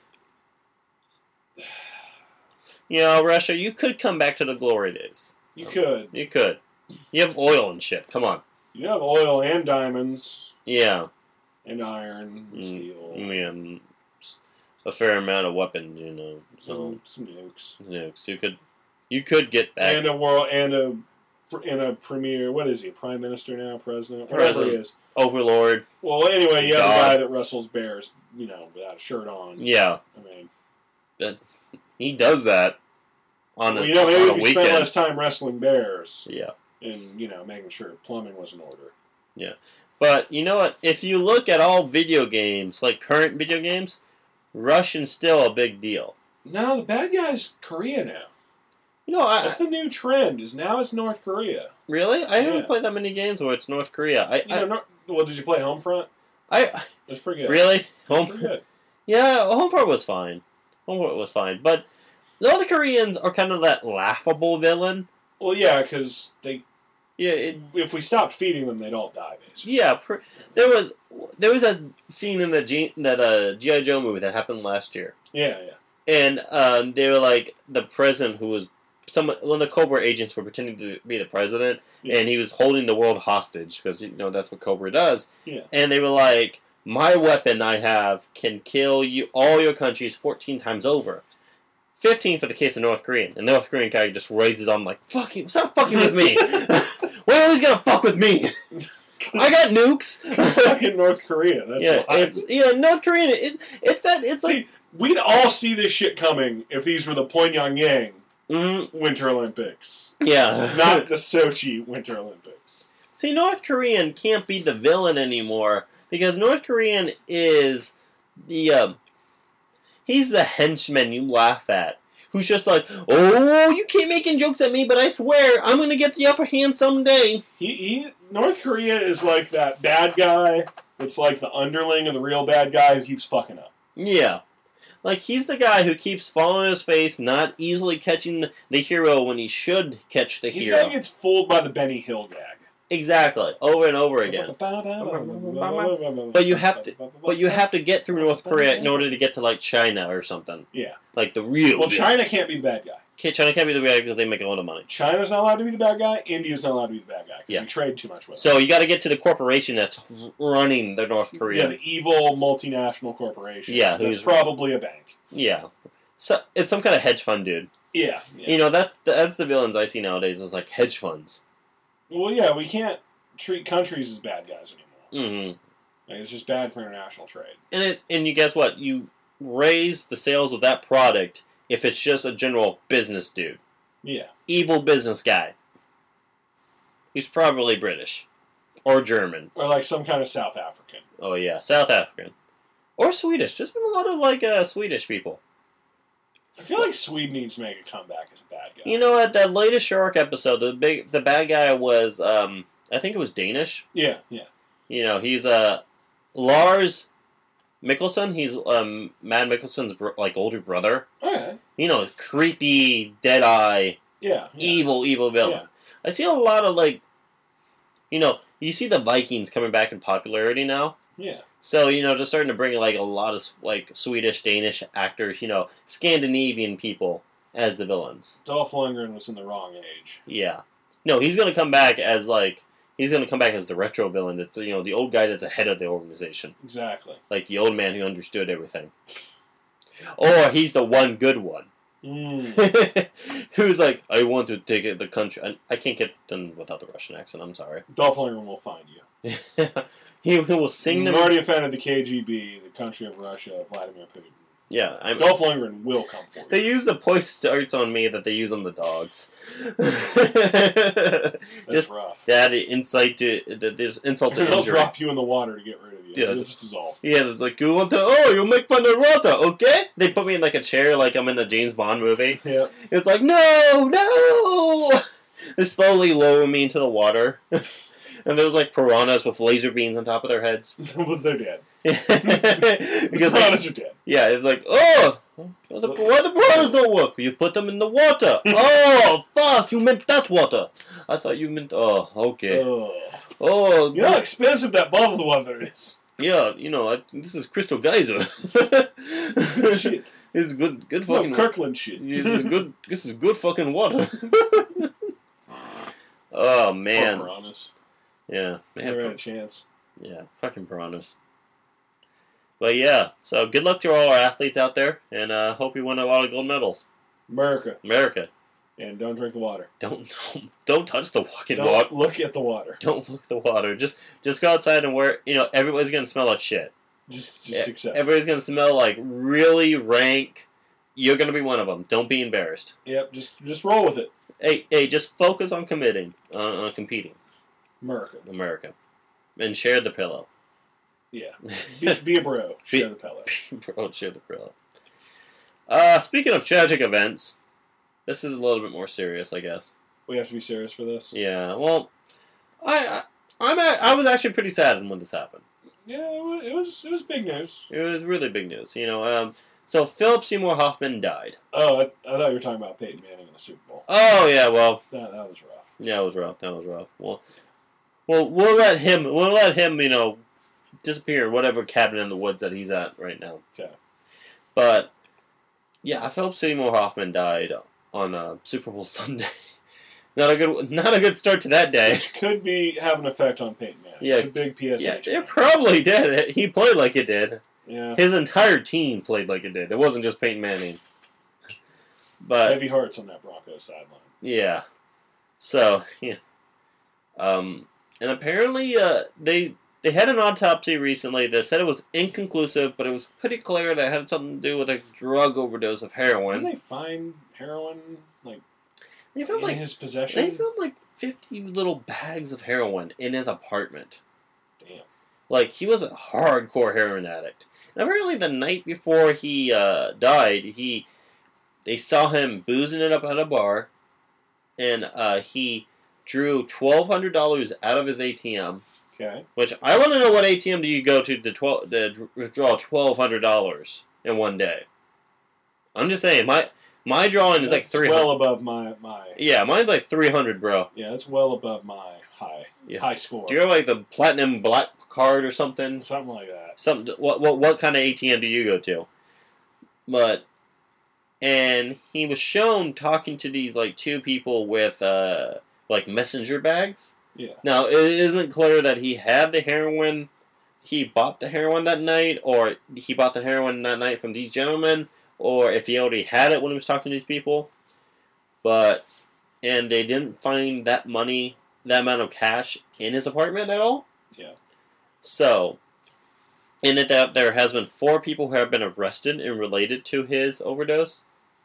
Russia, you could come back to the glory days. You could. You could. You have oil and shit. Come on. You have oil and diamonds. Yeah. And iron and steel. And a fair amount of weapons, So some nukes. Nukes. You could get back. And a premier. What is he? Prime Minister now? President? Whatever he is. Overlord. Well, anyway, you have a guy that wrestles bears. Without a shirt on. Yeah. I mean, he does that. On a maybe on a if you weekend. spent less time wrestling bears. Yeah. And, making sure plumbing was in order. Yeah. But, you know what? If you look at all video games, like current video games, Russian's still a big deal. No, the bad guy's Korea now. That's the new trend, is now it's North Korea. Really? I haven't played that many games where it's North Korea. Did you play Homefront? That's pretty good. Really? Pretty good. Yeah, Homefront was fine. But North Koreans are kind of that laughable villain. Well, yeah, because they... Yeah, if we stopped feeding them, they'd all die, basically. Yeah, there was a scene in that G.I. Joe movie that happened last year. Yeah. And they were like, the president who was... one of the Cobra agents were pretending to be the president, and he was holding the world hostage, because, that's what Cobra does. Yeah. And they were like, my weapon I have can kill all your countries 14 times over. 15 for the case of North Korean. And the North Korean guy just raises on like, fuck you, stop fucking with me. Why are you always gonna fuck with me? I got nukes. Fucking North Korea. That's North Korean. It's see, like we'd all see this shit coming if these were the Pyongyang Winter Olympics. Yeah. Not the Sochi Winter Olympics. See, North Korean can't be the villain anymore because North Korean is he's the henchman you laugh at. Who's just like, oh, you keep making jokes at me, but I swear I'm going to get the upper hand someday. North Korea is like that bad guy that's like the underling of the real bad guy who keeps fucking up. Yeah. Like, he's the guy who keeps falling on his face, not easily catching the hero when he should catch the hero. He's the guy who gets fooled by the Benny Hill gag. Exactly, over and over again. But you have to get through North Korea in order to get to like China or something. Yeah, like the real. Well, China can't be the bad guy. China can't be the bad guy because they make a lot of money. China's not allowed to be the bad guy. India's not allowed to be the bad guy because we trade too much with them. So you got to get to the corporation that's running the North Korea. Yeah, the evil multinational corporation. Yeah, who's probably a bank. Yeah, so it's some kind of hedge fund dude. Yeah. You know, that's the villains I see nowadays is like hedge funds. Well, yeah, we can't treat countries as bad guys anymore. Mm-hmm. Like, it's just bad for international trade. And you guess what? You raise the sales of that product if it's just a general business dude. Yeah. Evil business guy. He's probably British. Or German. Or like some kind of South African. Oh yeah, South African. Or Swedish. There's been a lot of like Swedish people. I feel like Sweden needs to make a comeback as a bad guy. You know, at that latest Shark episode, the bad guy was I think it was Danish. Yeah. You know, he's Lars Mikkelsen. He's Matt Mikkelsen's older brother. Okay. You know, creepy, dead eye, evil villain. Yeah. I see a lot of you see the Vikings coming back in popularity now. Yeah. So, you know, they're starting to bring like a lot of like Swedish, Danish actors, you know, Scandinavian people as the villains. Dolph Lundgren was in the wrong age. Yeah. No, he's gonna come back as the retro villain. It's, you know, the old guy that's ahead of the organization. Exactly. Like the old man who understood everything. Or he's the one good one. Who's like, I want to take the country. I can't get done without the Russian accent. I'm sorry. Dolph Lundgren will find you. he will sing them. You've already offended the KGB, the country of Russia, Vladimir Putin. Yeah, Dolph Lundgren will come for you. They use the poison darts on me that they use on the dogs. That's rough. That insult to injury. They'll drop you in the water to get rid of you. Yeah. You'll just dissolve. Yeah, it's like, you want to, you make fun of water, okay? They put me in like a chair like I'm in a James Bond movie. Yeah. It's like, no! They slowly lower me into the water. And there's like piranhas with laser beams on top of their heads. Well, they're dead. Because piranhas are dead. Yeah, it's like, why the piranhas don't work? You put them in the water. Oh, fuck, you meant that water. I thought you meant, okay. Oh, you know how expensive that bottled water is. Yeah, you know, this is Crystal Geyser. Shit. This is good fucking... Kirkland shit. This is good fucking water. Oh, man. Poor piranhas. Yeah. Man, Never had a chance. Yeah, fucking piranhas. But yeah, so good luck to all our athletes out there, and hope you win a lot of gold medals. America. And don't drink the water. Don't touch the fucking water. water. Don't look at the water. Don't look at the water. Just go outside and wear. You know, everybody's gonna smell like shit. Just accept. Everybody's gonna smell like really rank. You're gonna be one of them. Don't be embarrassed. Yep. Just roll with it. Hey, just focus on competing. America. And share the pillow. Yeah. Be a bro. Share the pillow. Bro, share the pillow. Speaking of tragic events, this is a little bit more serious, I guess. We have to be serious for this? Yeah, well, I was actually pretty sad when this happened. Yeah, it was big news. It was really big news. You know, so Philip Seymour Hoffman died. Oh, I thought you were talking about Peyton Manning in the Super Bowl. Oh, yeah, well. That was rough. Yeah, it was rough. That was rough. Well, we'll let him, you know, disappear in whatever cabin in the woods that he's at right now. Okay. But, yeah, Philip Seymour Hoffman died on Super Bowl Sunday. Not a good start to that day. Which could have an effect on Peyton Manning. Yeah. It's a big PSA. Yeah, it probably did. He played like it did. Yeah. His entire team played like it did. It wasn't just Peyton Manning. But heavy hearts on that Broncos sideline. Yeah. So, yeah. And apparently, they had an autopsy recently that said it was inconclusive, but it was pretty clear that it had something to do with a drug overdose of heroin. Didn't they find heroin, in his possession? They found, 50 little bags of heroin in his apartment. Damn. He was a hardcore heroin addict. And apparently the night before he died, they saw him boozing it up at a bar, and he drew $1,200 out of his ATM. Okay. Which, I want to know what ATM do you go to withdraw $1,200 in one day. I'm just saying, my drawing is that's 300. Well above my. Yeah, mine's 300, bro. Yeah, it's well above my high score. Do you have the platinum black card or something? Something like that. What kind of ATM do you go to? And he was shown talking to these two people with messenger bags. Yeah. Now it isn't clear that he had the heroin. He bought the heroin that night, or he bought the heroin that night from these gentlemen, or if he already had it when he was talking to these people. And they didn't find that money, that amount of cash in his apartment at all. Yeah. So, in that there has been 4 people who have been arrested and related to his overdose.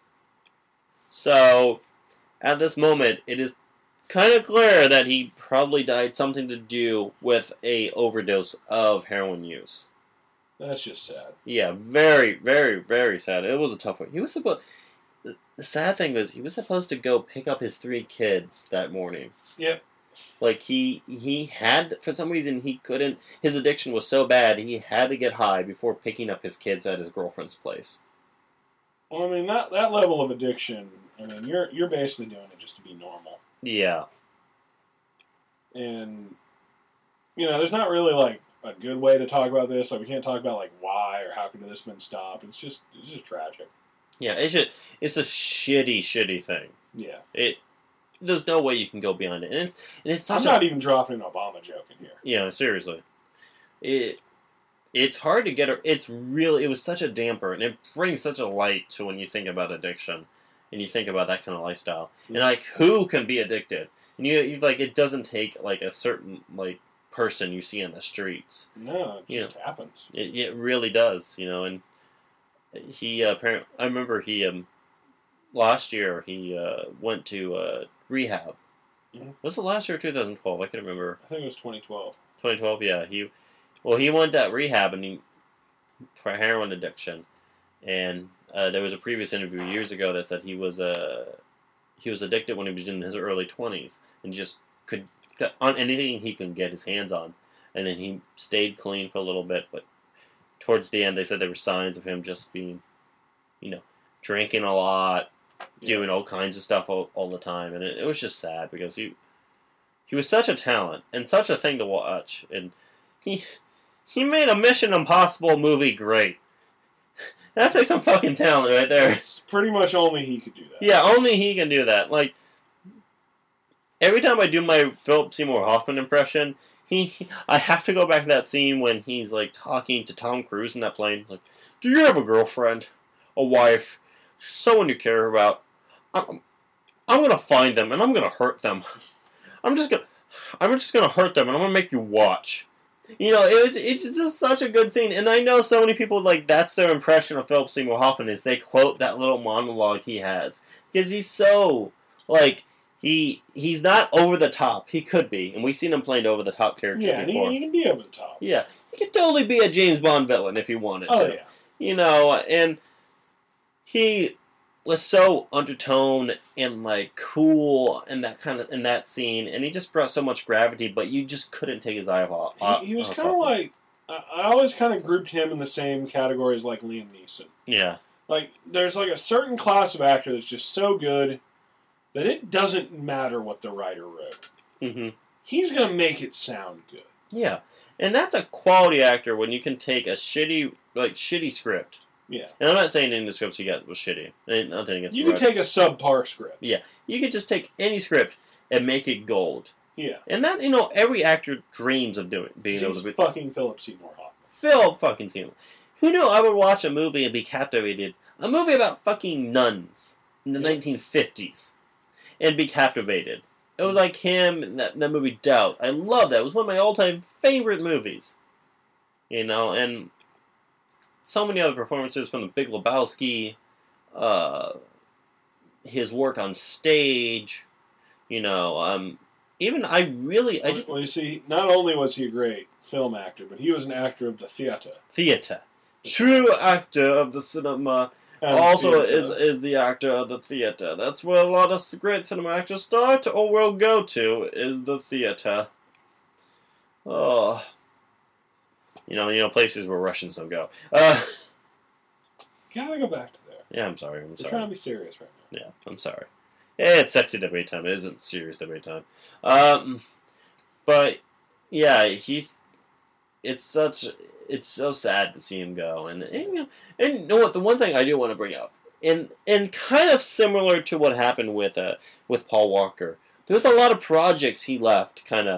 So, at this moment, it is kind of clear that he probably died something to do with a overdose of heroin use. That's just sad. Yeah, very, very, very sad. It was a tough one. He was supposed. The sad thing was, he was supposed to go pick up his 3 kids that morning. Yep. Like, he had, for some reason, he couldn't, his addiction was so bad, he had to get high before picking up his kids at his girlfriend's place. Well, I mean, that level of addiction, I mean, you're basically doing it just to be normal. Yeah. And, there's not really, like, a good way to talk about this. Like, we can't talk about, like, why or how could this been stopped. It's just tragic. Yeah, it's a shitty thing. Yeah. There's no way you can go beyond it. And it's such I'm not even dropping an Obama joke in here. Yeah, seriously. It's hard to get it was such a damper, and it brings such a light to when you think about addiction and you think about that kind of lifestyle. Yeah. And like, who can be addicted? And you like, it doesn't take like a certain like person you see on the streets. No, it just happens. It really does, and he apparently, I remember he last year he went to rehab. Mm-hmm. Was it last year or 2012? I can't remember. I think it was 2012. 2012, yeah. He went to rehab for heroin addiction, and there was a previous interview years ago that said he was addicted when he was in his early 20s and just could on anything he can get his hands on, and then he stayed clean for a little bit, but towards the end they said there were signs of him just being, drinking a lot, doing all kinds of stuff all the time, and it was just sad because he was such a talent and such a thing to watch, and he made a Mission Impossible movie great. That's like some fucking talent right there. It's pretty much only he could do that. Yeah, only he can do that. Like, every time I do my Philip Seymour Hoffman impression, I have to go back to that scene when he's like talking to Tom Cruise in that plane. He's like, "Do you have a girlfriend, a wife, someone you care about? I'm gonna find them and I'm gonna hurt them. I'm just gonna hurt them and I'm gonna make you watch." It's just such a good scene, and I know so many people like that's their impression of Philip Seymour Hoffman is they quote that little monologue he has because he's so like he's not over the top. He could be, and we've seen him playing over the top characters before. Yeah, he can be over the top. Yeah, he could totally be a James Bond villain if he wanted to. Yeah. And he was so undertone and like cool in that scene, and he just brought so much gravity, but you just couldn't take his eye off. He was kind of like I always kind of grouped him in the same category as like Liam Neeson. Yeah, like there's like a certain class of actor that's just so good that it doesn't matter what the writer wrote. Mm-hmm. He's gonna make it sound good. Yeah, and that's a quality actor when you can take a shitty script. Yeah. And I'm not saying any of the scripts you got was shitty. Nothing against you can take a subpar script. Yeah. You could just take any script and make it gold. Yeah. And that, every actor dreams of being able to be... fucking Philip Seymour Hoffman. Philip fucking Seymour. Who knew I would watch a movie and be captivated? A movie about fucking nuns in the 1950s. And be captivated. It was like him and that movie Doubt. I love that. It was one of my all-time favorite movies. And... so many other performances from The Big Lebowski, his work on stage, even Well, you see, not only was he a great film actor, but he was an actor of the theater. Theater. True actor of the cinema. And also theater. is the actor of the theater. That's where a lot of great cinema actors start or will go to, is the theater. Oh... places where Russians don't go. Gotta go back to there. Yeah, I'm sorry. We're trying to be serious right now. Yeah, I'm sorry. It's sexy debate time. It isn't serious debate time. But yeah, it's so sad to see him go. And you know what? The one thing I do want to bring up, and kind of similar to what happened with Paul Walker, there was a lot of projects he left kind of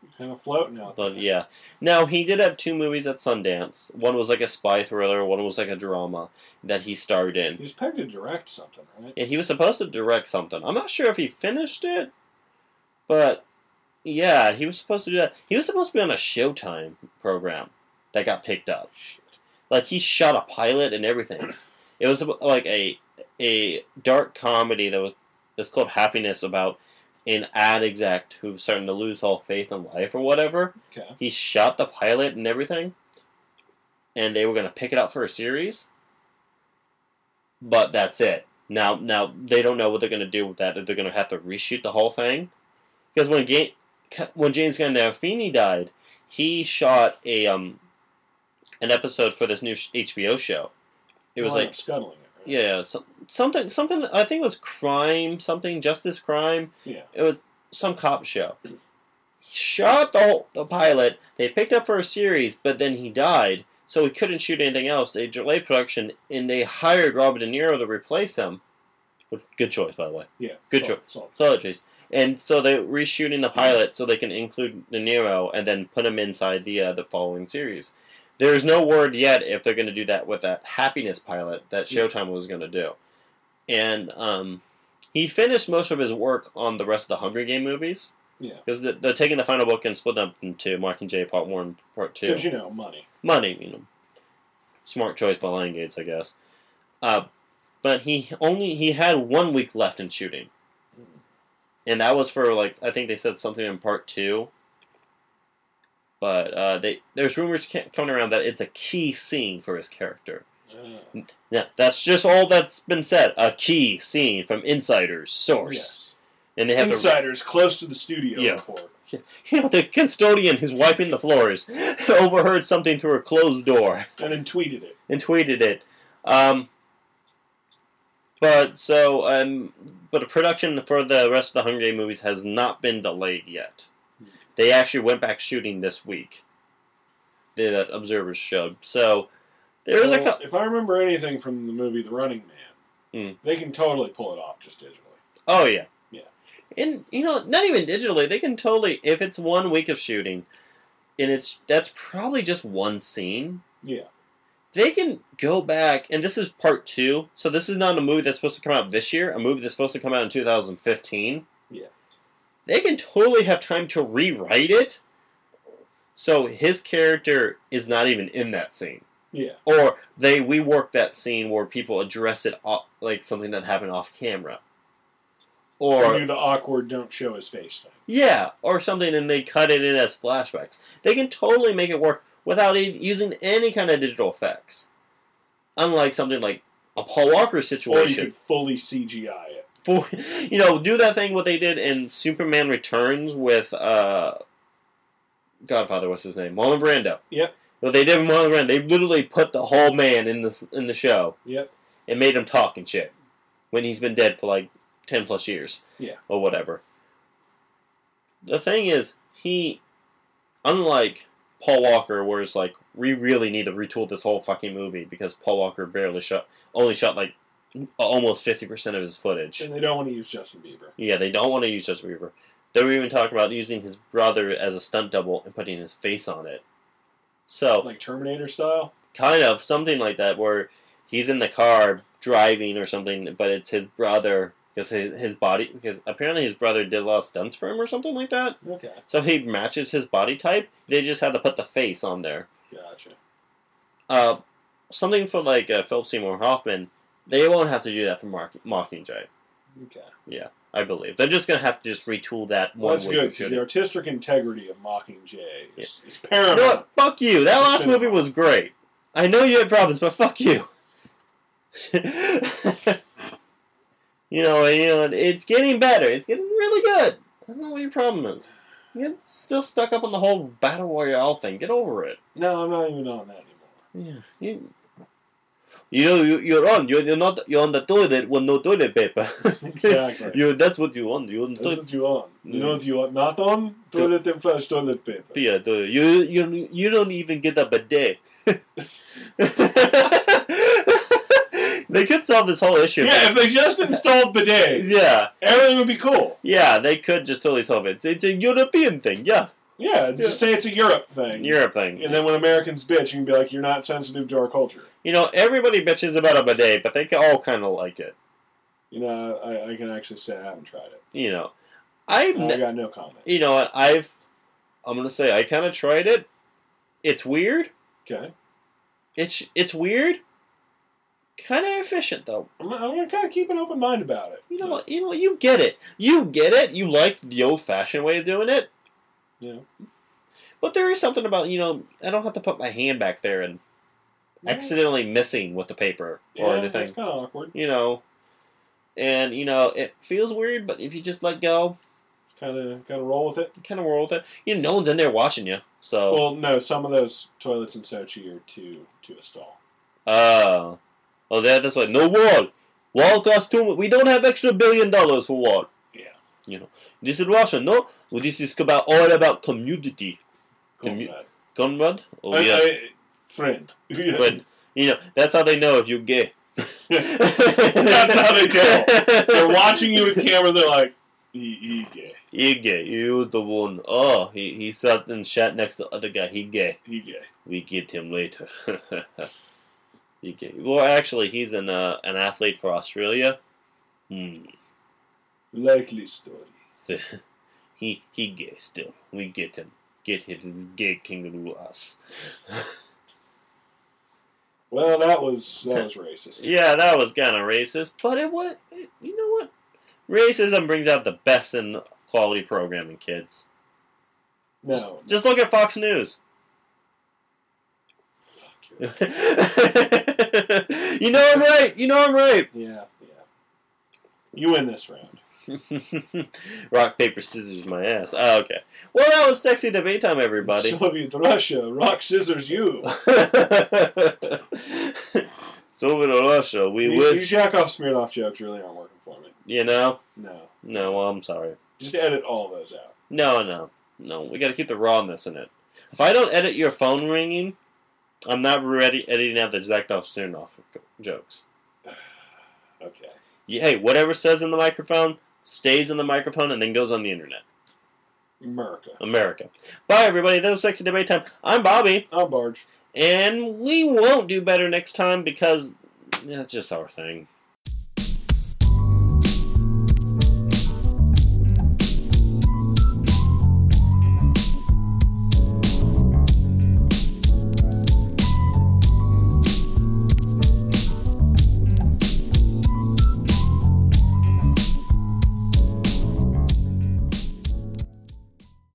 kind of floating out there. But yeah. Now, he did have 2 movies at Sundance. One was like a spy thriller, one was like a drama that he starred in. He was pegged to direct something, right? Yeah, he was supposed to direct something. I'm not sure if he finished it, but yeah, he was supposed to do that. He was supposed to be on a Showtime program that got picked up. Shit. Like, he shot a pilot and everything. It was like a dark comedy that's called Happiness, about an ad exec who's starting to lose all faith in life or whatever. Okay. He shot the pilot and everything, and they were going to pick it up for a series. But that's it. Now they don't know what they're going to do with that. If they're going to have to reshoot the whole thing. Because when James Gandolfini died, he shot an episode for this new HBO show. It was like scuttling it, right? Yeah, something. I think it was crime, something justice crime. Yeah. It was some cop show. He shot the pilot. They picked up for a series, but then he died, so he couldn't shoot anything else. They delayed production, and they hired Robert De Niro to replace him. Good choice, by the way. Yeah. Good choice. Solid choice. And so they're reshooting the pilot so they can include De Niro and then put him inside the following series. There's no word yet if they're going to do that with that Happiness pilot that Showtime was going to do. And he finished most of his work on the rest of the Hunger Game movies. Yeah. Because they're taking the final book and splitting up into Mockingjay Part 1 Part 2. Because, money. Money, Smart choice by Lionsgate, I guess. But he had 1 week left in shooting. And that was for, I think they said something in Part 2. But there's rumors coming around that it's a key scene for his character. Yeah, that's just all that's been said. A key scene from insiders, source. Yes. And they have insiders close to the studio report. The custodian who's wiping the floors overheard something through a closed door. And then tweeted it. But the production for the rest of the Hunger Games movies has not been delayed yet. They actually went back shooting this week. The observers showed. So there's if I remember anything from the movie The Running Man, they can totally pull it off just digitally. Oh yeah. Yeah. And not even digitally, they can totally, if it's 1 week of shooting, and that's probably just one scene. Yeah. They can go back, and this is part 2, so this is not a movie that's supposed to come out this year, a movie that's supposed to come out in 2015. Yeah. They can totally have time to rewrite it, so his character is not even in that scene. Yeah. Or they rework that scene where people address it like something that happened off camera. Or do the awkward don't show his face thing. Yeah, or something, and they cut it in as flashbacks. They can totally make it work without using any kind of digital effects. Unlike something like a Paul Walker situation. Or you could fully CGI it. Do that thing what they did in Superman Returns with Godfather, what's his name? Marlon Brando. Yep. What they did with Marlon Brando, they literally put the whole man in the show. Yep. And made him talk and shit. When he's been dead for 10 plus years. Yeah. Or whatever. The thing is, unlike Paul Walker, where it's we really need to retool this whole fucking movie because Paul Walker only shot almost 50% of his footage. And they don't want to use Justin Bieber. Yeah, they don't want to use Justin Bieber. They were even talking about using his brother as a stunt double and putting his face on it. So, like Terminator style? Kind of, something like that, where he's in the car driving or something, but it's his brother, because apparently his brother did a lot of stunts for him or something like that. Okay. So he matches his body type. They just had to put the face on there. Gotcha. Something for Philip Seymour Hoffman, they won't have to do that for Mockingjay. Okay. Yeah, I believe. They're just going to have to just retool that one. Well, that's good, because the artistic integrity of Mockingjay is paramount. You know what? Fuck you. That last movie was great. I know you had problems, but fuck you. It's getting better. It's getting really good. I don't know what your problem is. You're still stuck up on the whole Battle Royale thing. Get over it. No, I'm not even on that anymore. Yeah. You're on the toilet with no toilet paper. Exactly. That's what you want. That's what you want. You know what you want? Not on toilet and flush toilet paper. Yeah, you don't even get a bidet. They could solve this whole issue. Yeah, if they just installed bidets, yeah, everything would be cool. Yeah, they could just totally solve it. It's a European thing. Yeah, Yeah, just say it's a Europe thing. Europe thing. And then when Americans bitch, you can be like, you're not sensitive to our culture. You know, everybody bitches about a bidet, but they all kind of like it. You know, I can actually say I haven't tried it. You know, I got no comment. You know what? I'm gonna say I kind of tried it. It's weird. Okay. It's weird. Kind of efficient though. I'm gonna kind of keep an open mind about it. You know what? You get it. You get it. You like the old-fashioned way of doing it. Yeah. But there is something about, I don't have to put my hand back there and accidentally missing with the paper or anything. It's kind of awkward. And it feels weird, but if you just let go, kind of roll with it. Kind of roll with it. No one's in there watching you. So. Well, no, some of those toilets in Sochi are to a stall. Oh, that's why. No wall. Wall costs too much. We don't have extra $1 billion for wall. Yeah. This is Russia, no? Well, this is all about community. Comrade? Oh, yeah. Friend. Friend. That's how they know if you're gay. That's how they tell. They're watching you with camera, they're like, he gay. He gay. He was the one. Oh, he sat and sat next to the other guy. He gay. He gay. We get him later. He gay. Well, actually, he's an athlete for Australia. Likely story. he gay still. We get him. Get his gay kangaroo ass. Well, that was racist. Yeah, that was kind of racist, but you know what? Racism brings out the best in quality programming, kids. No. Just look at Fox News. Fuck you. You know I'm right. Yeah. You win this round. Rock, paper, scissors, my ass. Oh, okay. Well, that was sexy debate time, everybody. Soviet Russia, rock, scissors, you. Soviet Russia, we would. These Yakov Smirnoff jokes really aren't working for me. No. Well, I'm sorry. Just edit all those out. No. We got to keep the rawness in it. If I don't edit your phone ringing, I'm not editing out the Yakov Smirnoff jokes. Okay. Hey, whatever says in the microphone stays in the microphone and then goes on the internet. America. Bye, everybody. That was Sexy Debate Time. I'm Bobby. I'm Barge. And we won't do better next time because that's just our thing.